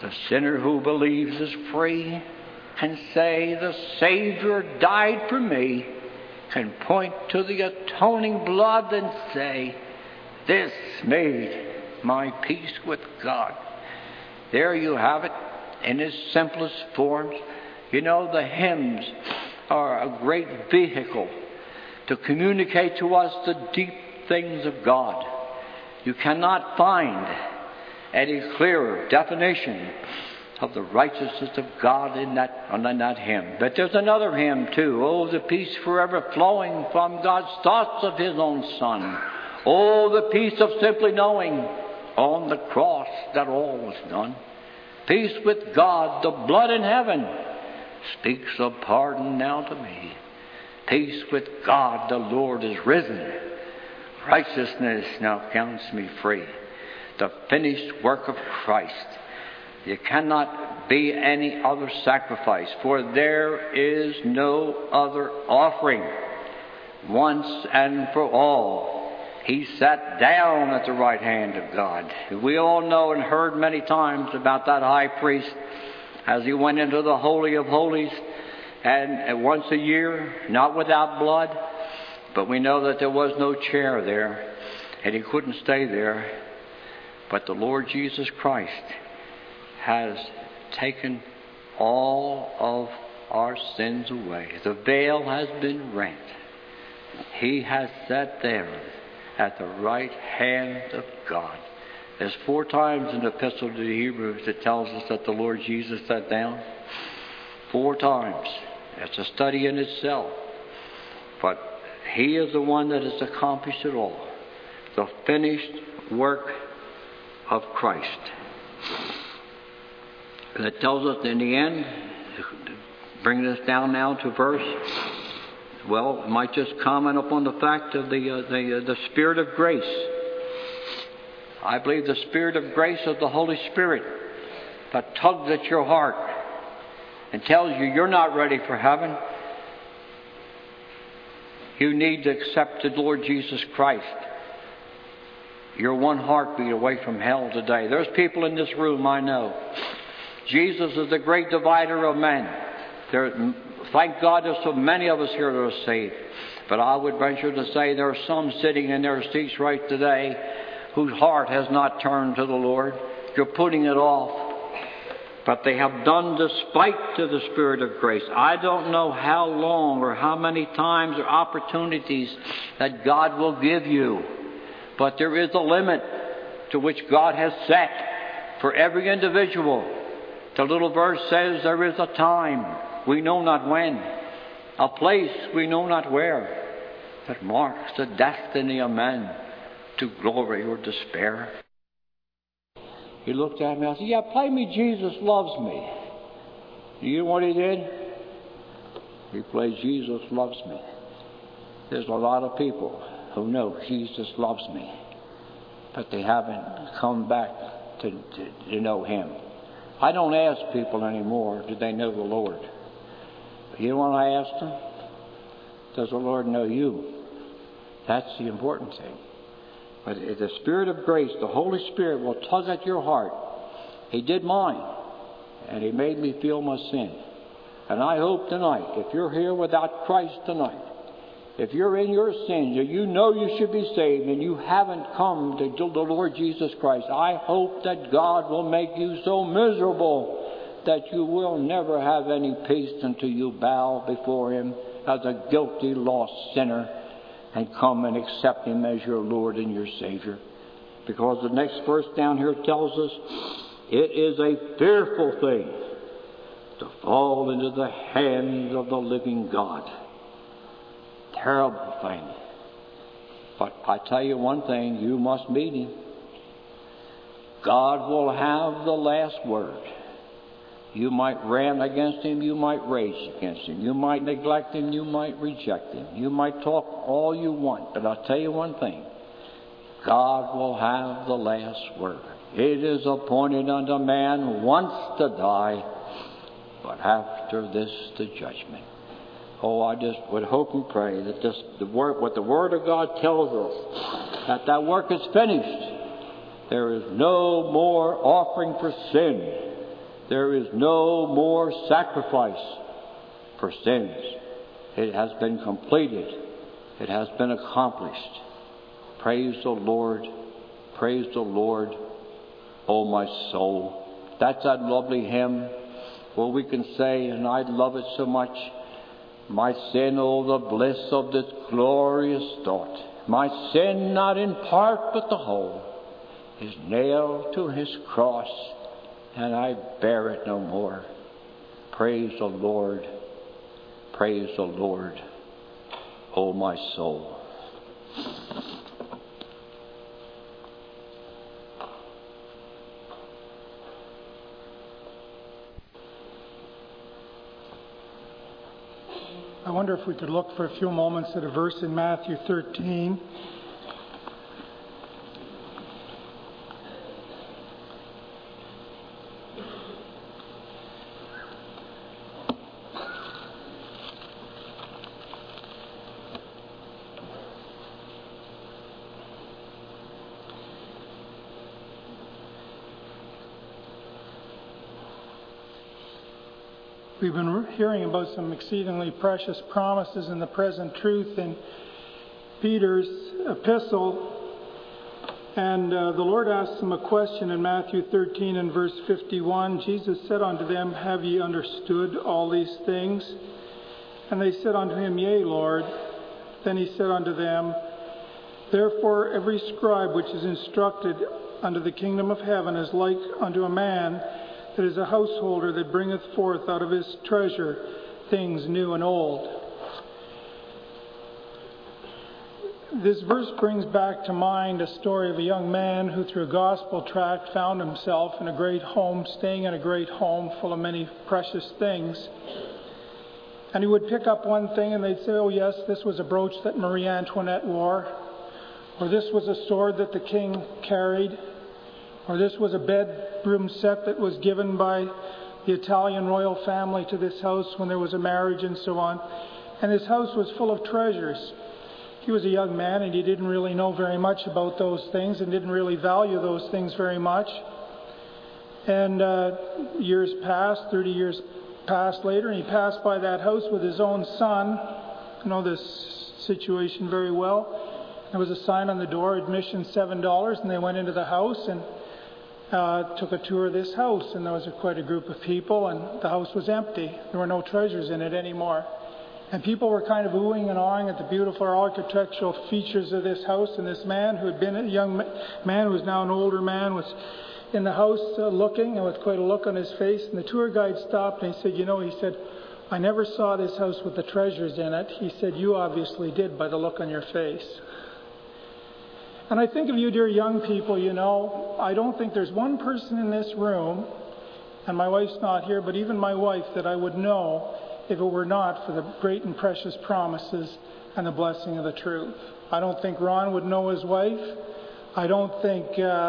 The sinner who believes is free, can say, the Savior died for me, can point to the atoning blood and say, this made my peace with God. There you have it in its simplest forms. You know, the hymns are a great vehicle to communicate to us the deep things of God. You cannot find any clearer definition of the righteousness of God in that hymn. But there's another hymn too. Oh, the peace forever flowing from God's thoughts of His own Son. Oh, the peace of simply knowing on the cross that all was done. Peace with God, the blood in heaven speaks of pardon now to me. Peace with God, the Lord is risen. Righteousness now counts me free. The finished work of Christ. There cannot be any other sacrifice, for there is no other offering. Once and for all, He sat down at the right hand of God. We all know and heard many times about that high priest as he went into the Holy of Holies, and once a year, not without blood, but we know that there was no chair there, and he couldn't stay there. But the Lord Jesus Christ has taken all of our sins away. The veil has been rent. He has sat there at the right hand of God. There's 4 times in the Epistle to the Hebrews that tells us that the Lord Jesus sat down. 4 times. It's a study in itself. But He is the one that has accomplished it all. The finished work of Christ. That tells us in the end, bringing us down now to verse, well, might just comment upon the fact of the Spirit of grace. I believe the Spirit of grace of the Holy Spirit that tugs at your heart and tells you you're not ready for heaven. You need to accept the Lord Jesus Christ. You're one heartbeat away from hell today. There's people in this room, I know. Jesus is the great divider of men. Thank God there's so many of us here that are saved. But I would venture to say there are some sitting in their seats right today whose heart has not turned to the Lord. You're putting it off. But they have done despite to the Spirit of grace. I don't know how long or how many times or opportunities that God will give you. But there is a limit to which God has set for every individual. The little verse says there is a time, we know not when, a place we know not where, that marks the destiny of man to glory or despair. He looked at me and said, yeah, play me Jesus Loves Me. You know what he did? He played Jesus Loves Me. There's a lot of people who know Jesus loves me, but they haven't come back to know Him. I don't ask people anymore, do they know the Lord? You know what I ask them? Does the Lord know you? That's the important thing. But the Spirit of grace, the Holy Spirit, will tug at your heart. He did mine, and He made me feel my sin. And I hope tonight, if you're here without Christ tonight, if you're in your sins, or you know you should be saved, and you haven't come to the Lord Jesus Christ, I hope that God will make you so miserable that you will never have any peace until you bow before Him as a guilty, lost sinner and come and accept Him as your Lord and your Savior. Because the next verse down here tells us, it is a fearful thing to fall into the hands of the living God. Terrible thing. But I tell you one thing, you must meet Him. God will have the last word. You might rant against Him, you might rage against Him, you might neglect Him, you might reject Him, you might talk all you want, but I'll tell you one thing, God will have the last word. It is appointed unto man once to die, but after this the judgment. Oh, I just would hope and pray that what the Word of God tells us, that work is finished. There is no more offering for sin. There is no more sacrifice for sins. It has been completed. It has been accomplished. Praise the Lord. Praise the Lord, O my soul. That's that lovely hymn where we can say, and I love it so much, my sin, oh, the bliss of this glorious thought. My sin, not in part but the whole, is nailed to his cross, and I bear it no more. Praise the Lord. Praise the Lord, O my soul. I wonder if we could look for a few moments at a verse in Matthew 13. We've been hearing about some exceedingly precious promises in the present truth in Peter's epistle. And the Lord asked them a question in Matthew 13 and verse 51. Jesus said unto them, Have ye understood all these things? And they said unto him, Yea, Lord. Then he said unto them, Therefore every scribe which is instructed unto the kingdom of heaven is like unto a man that is a householder that bringeth forth out of his treasure things new and old. This verse brings back to mind a story of a young man who through a gospel tract found himself in a great home, staying in a great home full of many precious things. And he would pick up one thing and they'd say, oh yes, this was a brooch that Marie Antoinette wore, or this was a sword that the king carried, or this was a bedroom set that was given by the Italian royal family to this house when there was a marriage and so on. And this house was full of treasures. He was a young man and he didn't really know very much about those things and didn't really value those things very much. And years passed, 30 years passed later, and he passed by that house with his own son. I know this situation very well. There was a sign on the door, admission $7, and they went into the house and took a tour of this house, and there was quite a group of people, and the house was empty. There were no treasures in it anymore. And people were kind of oohing and awing at the beautiful architectural features of this house, and this man who had been a young man, who was now an older man, was in the house looking, and with quite a look on his face. And the tour guide stopped and he said, he said, I never saw this house with the treasures in it. He said, you obviously did by the look on your face. And I think of you, dear young people, I don't think there's one person in this room, and my wife's not here, but even my wife, that I would know if it were not for the great and precious promises and the blessing of the truth. I don't think Ron would know his wife. I don't think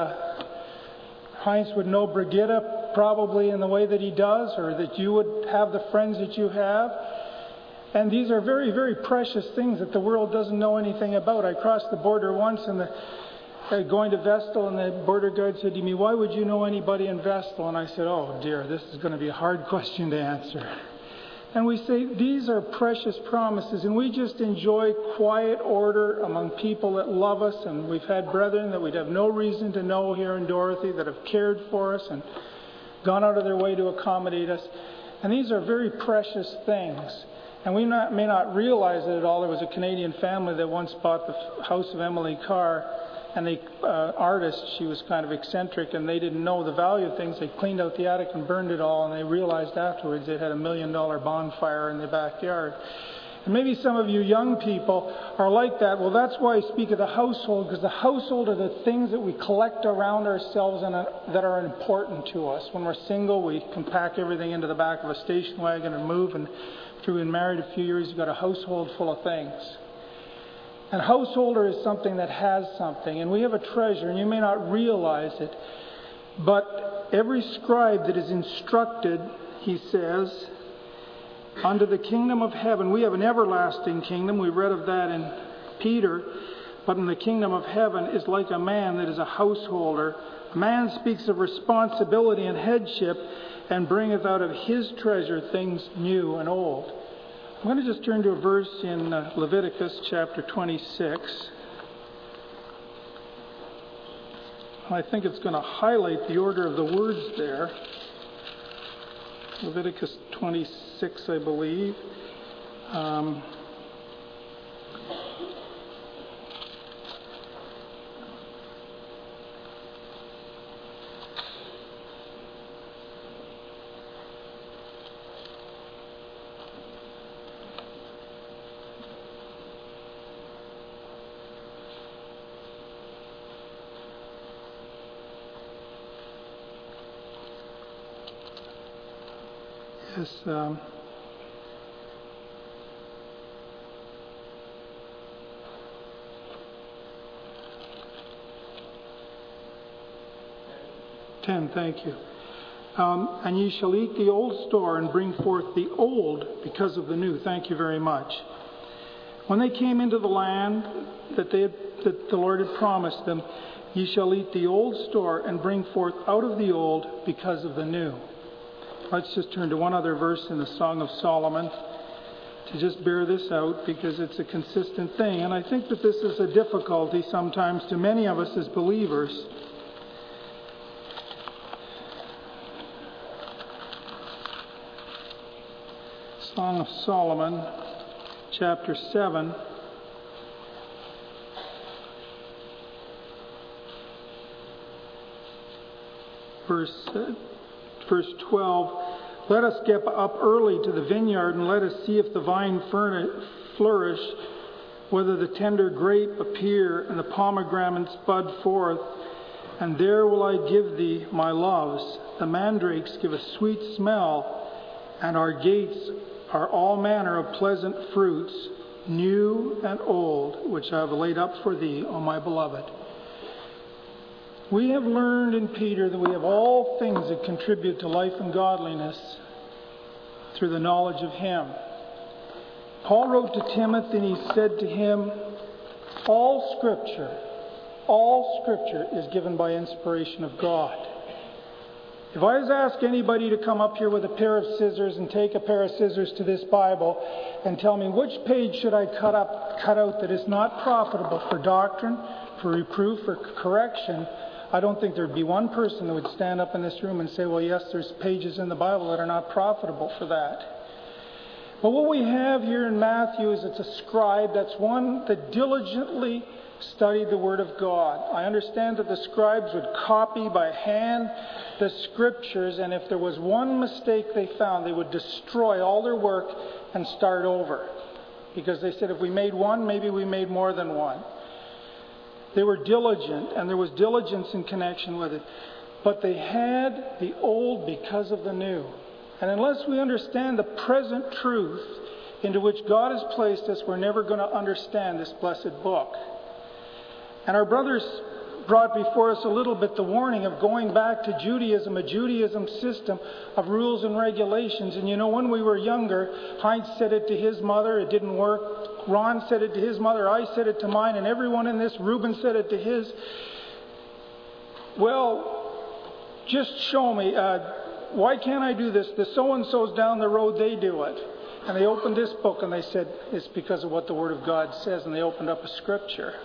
Heinz would know Brigitte probably in the way that he does, or that you would have the friends that you have. And these are very, very precious things that the world doesn't know anything about. I crossed the border once and going to Vestal, and the border guard said to me, why would you know anybody in Vestal? And I said, oh dear, this is going to be a hard question to answer. And we say these are precious promises, and we just enjoy quiet order among people that love us, and we've had brethren that we'd have no reason to know here in Dorothy that have cared for us and gone out of their way to accommodate us. And these are very precious things. And we may not realize it at all. There was a Canadian family that once bought the house of Emily Carr, and the artist, she was kind of eccentric, and they didn't know the value of things. They cleaned out the attic and burned it all, and they realized afterwards they'd had $1 million bonfire in their backyard. And maybe some of you young people are like that. Well, that's why I speak of the household, because the household are the things that we collect around ourselves and that are important to us. When we're single, we can pack everything into the back of a station wagon and move, and after we've been married a few years, you've got a household full of things. And householder is something that has something, and we have a treasure, and you may not realize it, but every scribe that is instructed, he says, unto the kingdom of heaven. We have an everlasting kingdom. We read of that in Peter. But in the kingdom of heaven is like a man that is a householder. A man speaks of responsibility and headship, and bringeth out of his treasure things new and old. I'm going to just turn to a verse in Leviticus chapter 26. I think it's going to highlight the order of the words there. Leviticus 26, I believe. Yes, 10, thank you. And ye shall eat the old store and bring forth the old because of the new. Thank you very much. When they came into the land that the Lord had promised them, ye shall eat the old store and bring forth out of the old because of the new. Let's just turn to one other verse in the Song of Solomon to just bear this out, because it's a consistent thing. And I think that this is a difficulty sometimes to many of us as believers. Song of Solomon, chapter 7. Verse 12, let us get up early to the vineyard, and let us see if the vine flourish, whether the tender grape appear, and the pomegranates bud forth. And there will I give thee my loves. The mandrakes give a sweet smell, and our gates are all manner of pleasant fruits, new and old, which I have laid up for thee, O my beloved. We have learned in Peter that we have all things that contribute to life and godliness through the knowledge of Him. Paul wrote to Timothy, and he said to him, all Scripture is given by inspiration of God. If I was to ask anybody to come up here with a pair of scissors and take a pair of scissors to this Bible and tell me which page should I cut out that is not profitable for doctrine, for reproof, for correction, I don't think there'd be one person that would stand up in this room and say, well, yes, there's pages in the Bible that are not profitable for that. But what we have here in Matthew is it's a scribe. That's one that diligently studied the Word of God. I understand that the scribes would copy by hand the Scriptures, and if there was one mistake they found, they would destroy all their work and start over. Because they said if we made one, maybe we made more than one. They were diligent, and there was diligence in connection with it. But they had the old because of the new. And unless we understand the present truth into which God has placed us, we're never going to understand this blessed book. And our brothers brought before us a little bit the warning of going back to Judaism, a Judaism system of rules and regulations. And you know, when we were younger, Heinz said it to his mother, it didn't work. Ron said it to his mother, I said it to mine, and everyone in this, Reuben said it to his. Well, just show me, why can't I do this? The so-and-so's down the road, they do it. And they opened this book and they said, it's because of what the Word of God says, and they opened up a scripture.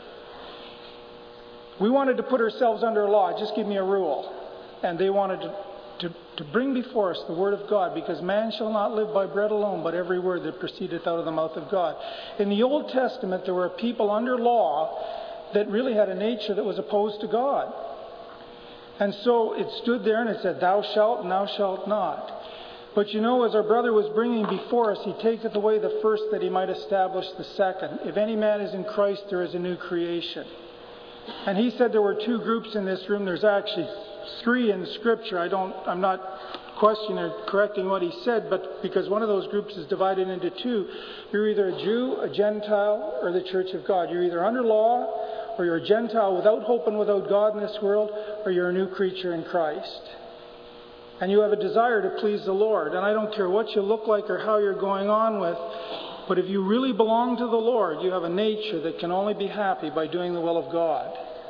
We wanted to put ourselves under a law, just give me a rule. And they wanted to bring before us the Word of God, because man shall not live by bread alone, but every word that proceedeth out of the mouth of God. In the Old Testament, there were people under law that really had a nature that was opposed to God. And so it stood there and it said, thou shalt and thou shalt not. But you know, as our brother was bringing before us, he taketh away the first that he might establish the second. If any man is in Christ, there is a new creation. And he said there were two groups in this room. There's actually three in Scripture. I'm not questioning or correcting what he said, but because one of those groups is divided into two. You're either a Jew, a Gentile, or the Church of God. You're either under law, or you're a Gentile without hope and without God in this world, or you're a new creature in Christ. And you have a desire to please the Lord. And I don't care what you look like or how you're going on with, but if you really belong to the Lord, you have a nature that can only be happy by doing the will of God.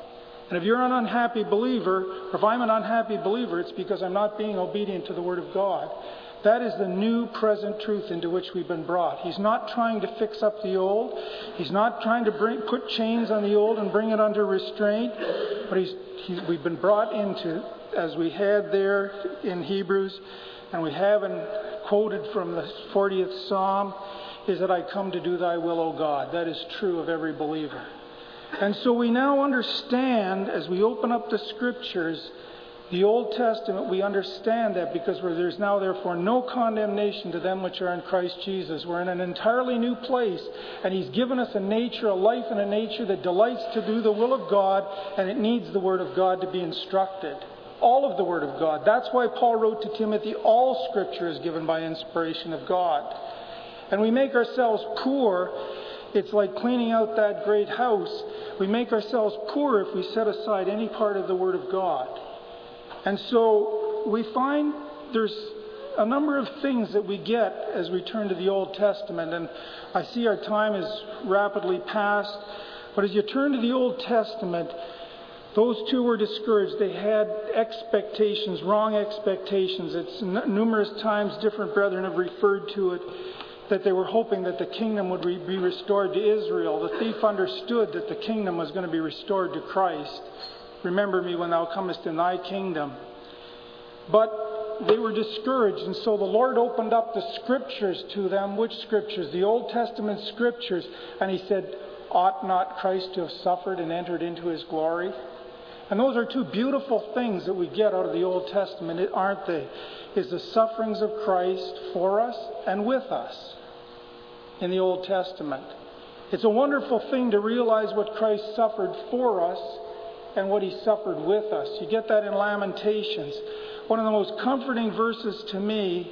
And if you're an unhappy believer, or if I'm an unhappy believer, it's because I'm not being obedient to the Word of God. That is the new present truth into which we've been brought. He's not trying to fix up the old. He's not trying to put chains on the old and bring it under restraint. But we've been brought into, as we had there in Hebrews, and we have quoted from the 40th Psalm, is that I come to do thy will, O God. That is true of every believer. And so we now understand, as we open up the Scriptures, the Old Testament, we understand that because there's now therefore no condemnation to them which are in Christ Jesus. We're in an entirely new place, and He's given us a nature, a life and a nature that delights to do the will of God, and it needs the Word of God to be instructed. All of the Word of God. That's why Paul wrote to Timothy, all Scripture is given by inspiration of God. And we make ourselves poor. It's like cleaning out that great house. We make ourselves poor if we set aside any part of the Word of God. And so we find there's a number of things that we get as we turn to the Old Testament. And I see our time is rapidly past. But as you turn to the Old Testament, those two were discouraged. They had expectations, wrong expectations. It's numerous times different brethren have referred to it, that they were hoping that the kingdom would be restored to Israel. The thief understood that the kingdom was going to be restored to Christ. Remember me when thou comest in thy kingdom. But they were discouraged, and so the Lord opened up the Scriptures to them. Which Scriptures? The Old Testament Scriptures. And He said, ought not Christ to have suffered and entered into His glory? And those are two beautiful things that we get out of the Old Testament, aren't they? Is the sufferings of Christ for us and with us in the Old Testament. It's a wonderful thing to realize what Christ suffered for us and what He suffered with us. You get that in Lamentations. One of the most comforting verses to me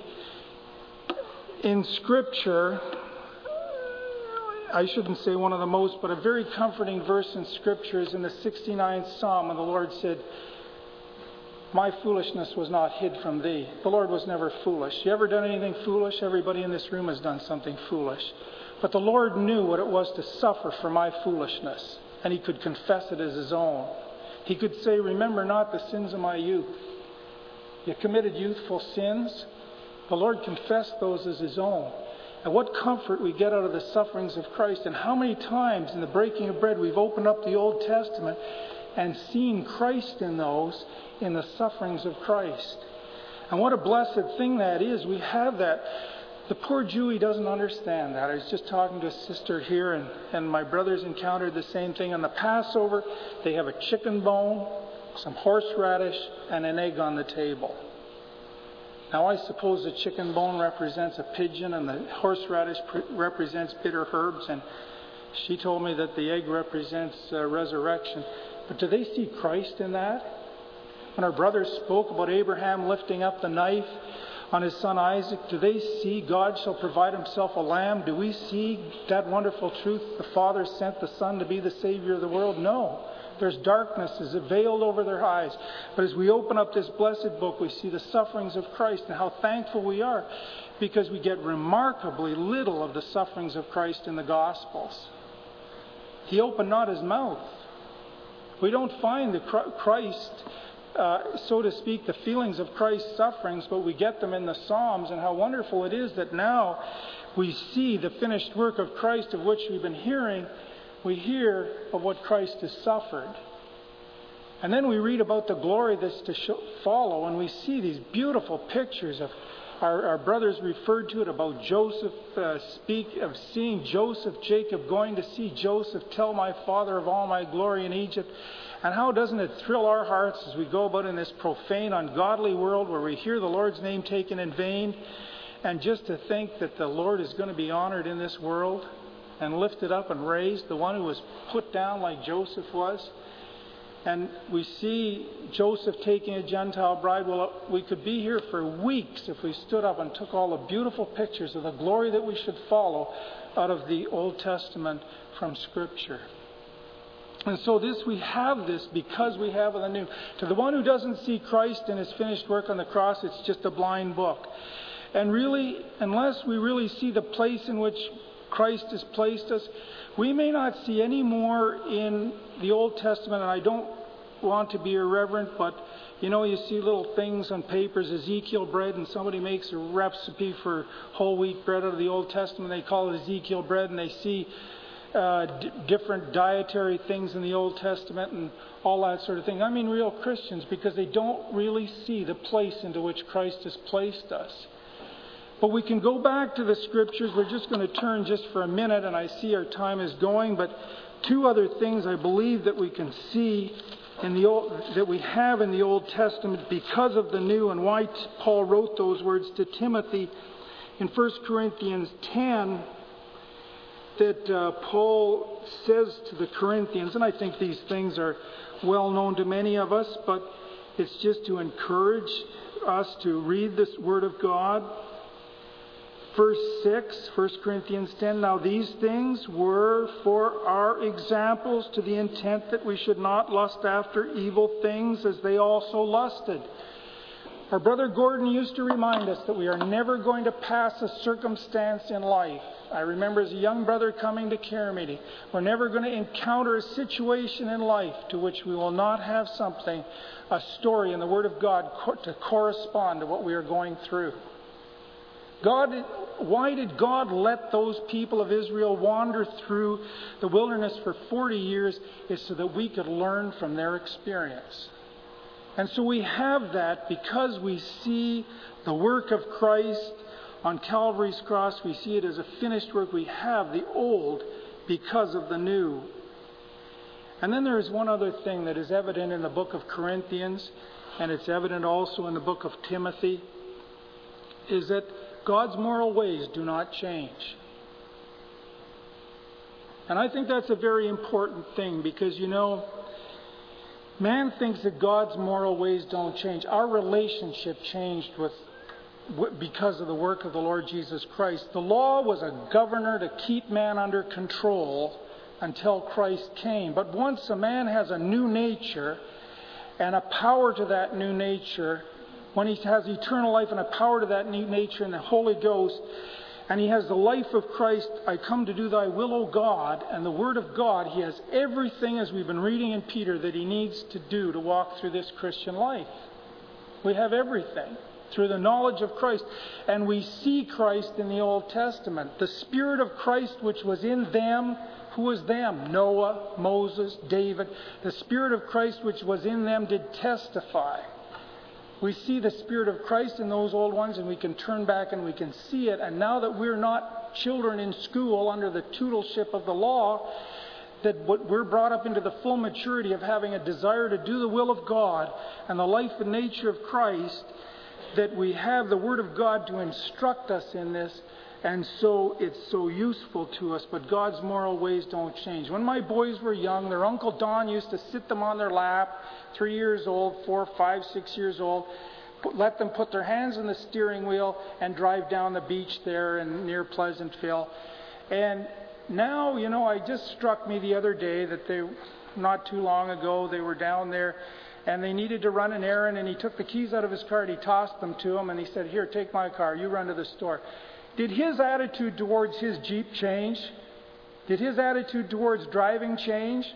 in Scripture, I shouldn't say one of the most, but a very comforting verse in Scripture is in the 69th Psalm, and the Lord said, my foolishness was not hid from thee. The Lord was never foolish. You ever done anything foolish? Everybody in this room has done something foolish. But the Lord knew what it was to suffer for my foolishness, and He could confess it as His own. He could say, remember not the sins of my youth. You committed youthful sins. The Lord confessed those as His own. And what comfort we get out of the sufferings of Christ. And how many times in the breaking of bread we've opened up the Old Testament and seen Christ in those, in the sufferings of Christ. And what a blessed thing that is. We have that. The poor Jew, he doesn't understand that. I was just talking to a sister here, and my brothers encountered the same thing. On the Passover, they have a chicken bone, some horseradish, and an egg on the table. Now, I suppose the chicken bone represents a pigeon and the horseradish represents bitter herbs. And she told me that the egg represents resurrection. But do they see Christ in that? When our brothers spoke about Abraham lifting up the knife on his son Isaac, do they see God shall provide Himself a lamb? Do we see that wonderful truth? The Father sent the Son to be the Savior of the world? No. There's darkness is veiled over their eyes. But as we open up this blessed book, we see the sufferings of Christ, and how thankful we are, because we get remarkably little of the sufferings of Christ in the Gospels. He opened not His mouth. We don't find the Christ, so to speak, the feelings of Christ's sufferings, but we get them in the Psalms, and how wonderful it is that now we see the finished work of Christ, of which we've been hearing. We hear of what Christ has suffered. And then we read about the glory that's to follow, and we see these beautiful pictures of our brothers referred to it about Joseph, seeing Joseph, Jacob going to see Joseph, tell my father of all my glory in Egypt. And how doesn't it thrill our hearts as we go about in this profane, ungodly world where we hear the Lord's name taken in vain, and just to think that the Lord is going to be honored in this world and lifted up and raised, the one who was put down like Joseph was. And we see Joseph taking a Gentile bride. Well, we could be here for weeks if we stood up and took all the beautiful pictures of the glory that we should follow out of the Old Testament from Scripture. And so we have this because we have the new. To the one who doesn't see Christ and His finished work on the cross, it's just a blind book. And really, unless we really see the place in which Christ has placed us, we may not see any more in the Old Testament, and I don't want to be irreverent, but you know, you see little things on papers, Ezekiel bread, and somebody makes a recipe for whole wheat bread out of the Old Testament. They call it Ezekiel bread, and they see different dietary things in the Old Testament and all that sort of thing. I mean real Christians, because they don't really see the place into which Christ has placed us. But we can go back to the Scriptures. We're just going to turn just for a minute, and I see our time is going, but two other things I believe that we can see in the that we have in the Old Testament because of the New, and why Paul wrote those words to Timothy in 1 Corinthians 10, that Paul says to the Corinthians, and I think these things are well known to many of us, but it's just to encourage us to read this Word of God. Verse 6, 1 Corinthians 10, now these things were for our examples, to the intent that we should not lust after evil things as they also lusted. Our brother Gordon used to remind us that we are never going to pass a circumstance in life. I remember as a young brother coming to care meeting, we're never going to encounter a situation in life to which we will not have something, a story in the Word of God to correspond to what we are going through. Why did God let those people of Israel wander through the wilderness for 40 years? Is so that we could learn from their experience. And so we have that because we see the work of Christ on Calvary's cross. We see it as a finished work. We have the old because of the new. And then there is one other thing that is evident in the book of Corinthians, and it's evident also in the book of Timothy, is that God's moral ways do not change. And I think that's a very important thing because, you know, man thinks that God's moral ways don't change. Our relationship changed because of the work of the Lord Jesus Christ. The law was a governor to keep man under control until Christ came. But once a man has a new nature and a power to that new nature, when he has eternal life and a power to that new nature in the Holy Ghost, and he has the life of Christ, I come to do thy will, O God, and the Word of God, he has everything, as we've been reading in Peter, that he needs to do to walk through this Christian life. We have everything through the knowledge of Christ. And we see Christ in the Old Testament. The Spirit of Christ which was in them. Who was them? Noah, Moses, David. The Spirit of Christ which was in them did testify. We see the Spirit of Christ in those old ones, and we can turn back and we can see it. And now that we're not children in school under the tutelship of the law, that we're brought up into the full maturity of having a desire to do the will of God and the life and nature of Christ, that we have the Word of God to instruct us in this. And so it's so useful to us. But God's moral ways don't change. When my boys were young, their Uncle Don used to sit them on their lap, 3 years old, 4, 5, 6 years old, let them put their hands on the steering wheel and drive down the beach there near Pleasantville. And now, you know, it just struck me the other day that not too long ago, they were down there and they needed to run an errand, and he took the keys out of his car and he tossed them to him and he said, "Here, take my car, you run to the store." Did his attitude towards his Jeep change? Did his attitude towards driving change?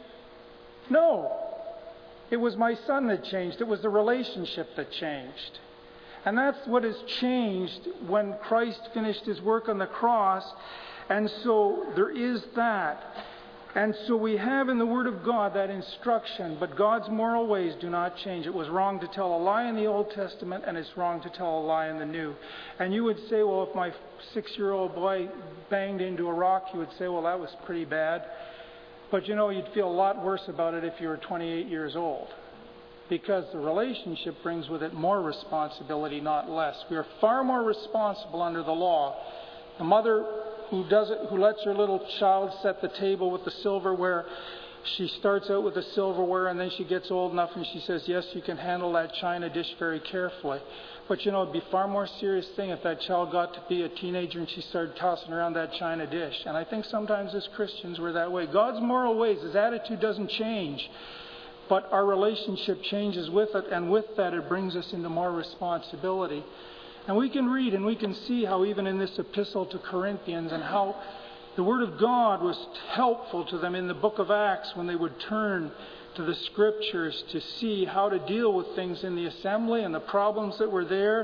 No. It was my son that changed. It was the relationship that changed. And that's what has changed when Christ finished his work on the cross. And so there is that. And so we have in the Word of God that instruction, but God's moral ways do not change. It was wrong to tell a lie in the Old Testament, and it's wrong to tell a lie in the New. And you would say, well, if my 6-year-old boy banged into a rock, you would say, well, that was pretty bad. But you know, you'd feel a lot worse about it if you were 28 years old. Because the relationship brings with it more responsibility, not less. We are far more responsible under the law. The mother who lets her little child set the table with the silverware, she starts out with the silverware and then she gets old enough and she says, yes, you can handle that china dish very carefully. But you know, it'd be a far more serious thing if that child got to be a teenager and she started tossing around that china dish. And I think sometimes as Christians we're that way. God's moral ways, his attitude doesn't change, but our relationship changes with it, and with that it brings us into more responsibility. And we can read and we can see how even in this epistle to Corinthians and how The Word of God was helpful to them in the book of Acts when they would turn to the Scriptures to see how to deal with things in the assembly and the problems that were there.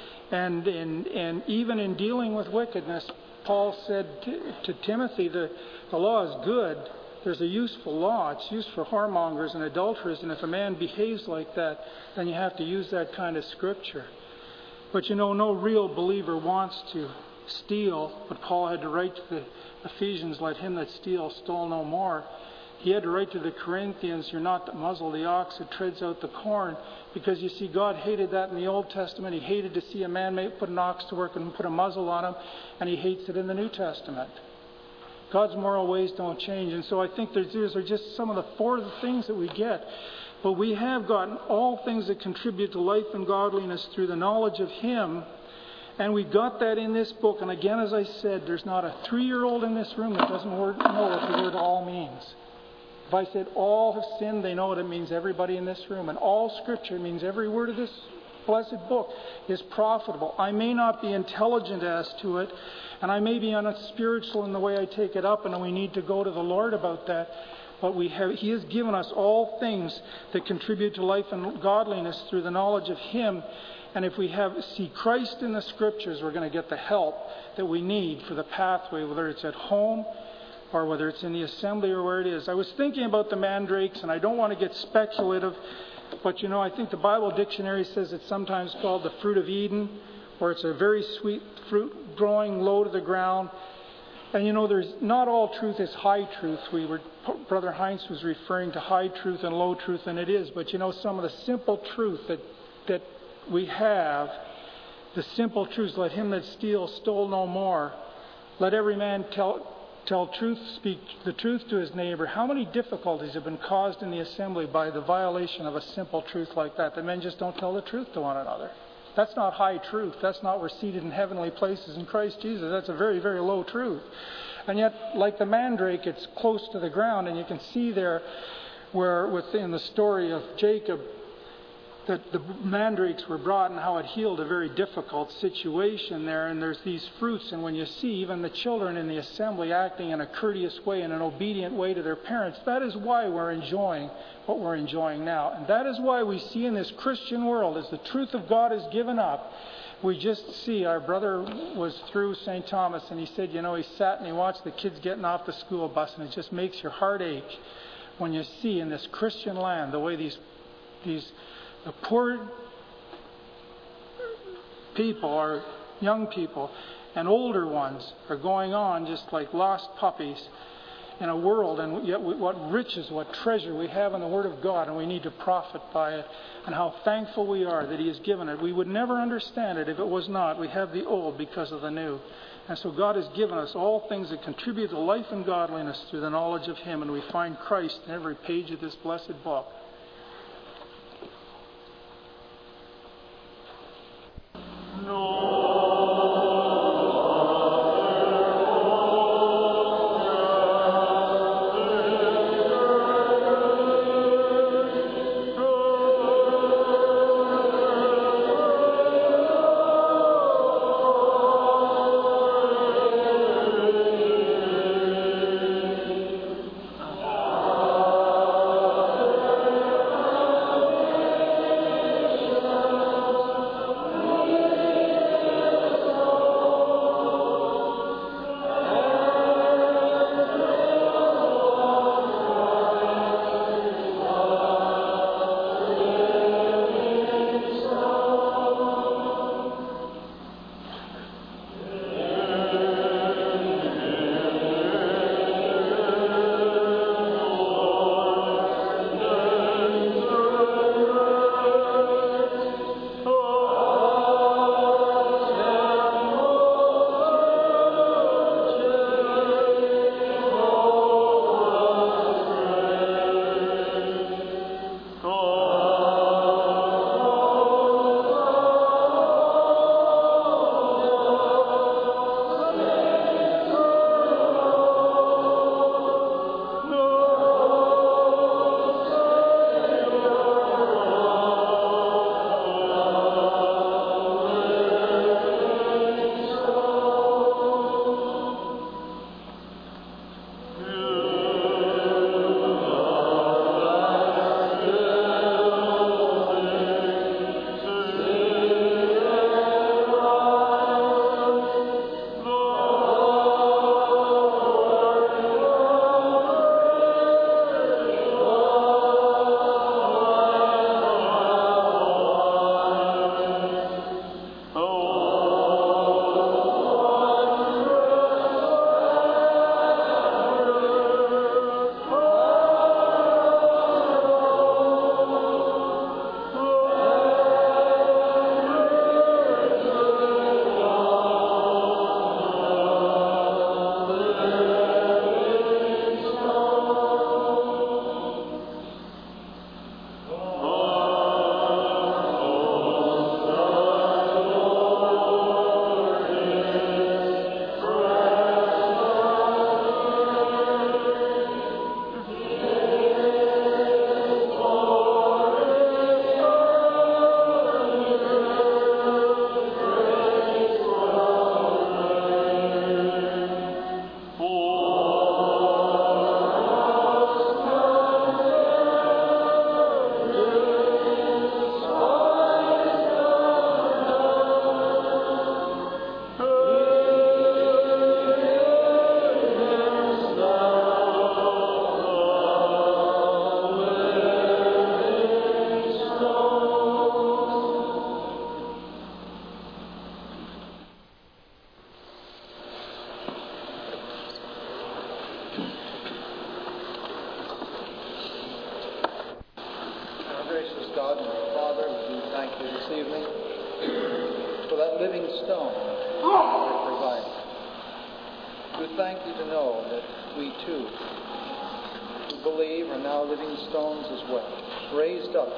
And even in dealing with wickedness, Paul said to Timothy, the law is good. There's a useful law. It's used for whoremongers and adulterers. And if a man behaves like that, then you have to use that kind of Scripture. But no real believer wants to steal. But Paul had to write to the Ephesians, let him that steals stole no more. He had to write to the Corinthians, you're not to muzzle the ox that treads out the corn. Because you see, God hated that in the Old Testament. He hated to see a man put an ox to work and put a muzzle on him. And He hates it in the New Testament. God's moral ways don't change. And so I think these are just some of the four of the things that we get. But we have gotten all things that contribute to life and godliness through the knowledge of Him. And we got that in this book. And again, as I said, there's not a 3-year-old in this room that doesn't know what the word all means. If I said all have sinned, they know what it means, everybody in this room. And all Scripture means every word of this blessed book is profitable. I may not be intelligent as to it, and I may be unspiritual in the way I take it up, and we need to go to the Lord about that. But He has given us all things that contribute to life and godliness through the knowledge of Him. And if we see Christ in the Scriptures, we're going to get the help that we need for the pathway, whether it's at home or whether it's in the assembly or where it is. I was thinking about the mandrakes, and I don't want to get speculative, but I think the Bible dictionary says it's sometimes called the fruit of Eden, or it's a very sweet fruit growing low to the ground. And there's not all truth is high truth. Brother Heinz was referring to high truth and low truth, and it is. But some of the simple truth that we have, the simple truths, let him that steals stole no more. Let every man tell truth, speak the truth to his neighbor. How many difficulties have been caused in the assembly by the violation of a simple truth like that? The men just don't tell the truth to one another. That's not high truth. That's not we're seated in heavenly places in Christ Jesus. That's a very, very low truth. And yet, like the mandrake, it's close to the ground, and you can see there where within the story of Jacob that the mandrakes were brought and how it healed a very difficult situation there. And there's these fruits, and when you see even the children in the assembly acting in a courteous way, in an obedient way to their parents, that is why we're enjoying what we're enjoying now. And that is why we see in this Christian world, as the truth of God is given up, we just see, our brother was through St. Thomas, and he said, he sat and he watched the kids getting off the school bus, and it just makes your heart ache when you see in this Christian land the way the poor people, or young people, and older ones are going on just like lost puppies in a world, and yet what riches, what treasure we have in the Word of God, and we need to profit by it, and how thankful we are that He has given it. We would never understand it if it was not. We have the old because of the new. And so God has given us all things that contribute to life and godliness through the knowledge of Him, and we find Christ in every page of this blessed book. God and our Father, we do thank you this evening for that living stone that you provided. We thank you to know that we too, who believe, are now living stones as well, raised up.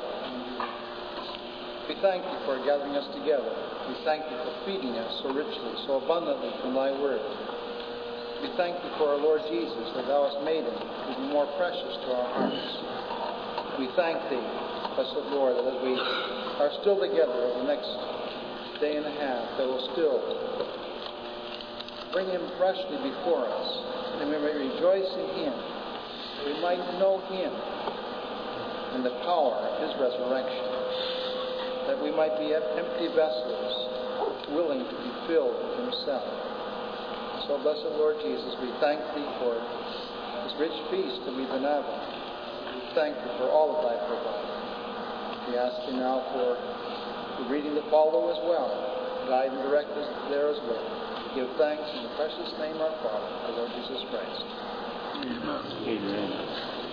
We thank you for gathering us together. We thank you for feeding us so richly, so abundantly from thy word. We thank you for our Lord Jesus, that thou hast made him to be more precious to our hearts. We thank thee, blessed Lord, that as we are still together over the next day and a half, that will still bring him freshly before us, and we may rejoice in him, that we might know him and the power of his resurrection, that we might be empty vessels, willing to be filled with himself. So, blessed Lord Jesus, we thank thee for this rich feast that we've been having. We thank you for all that thy provided. We ask you now for the reading to follow as well. Guide and direct us there as well. We give thanks in the precious name of our Father, our Lord Jesus Christ. Amen.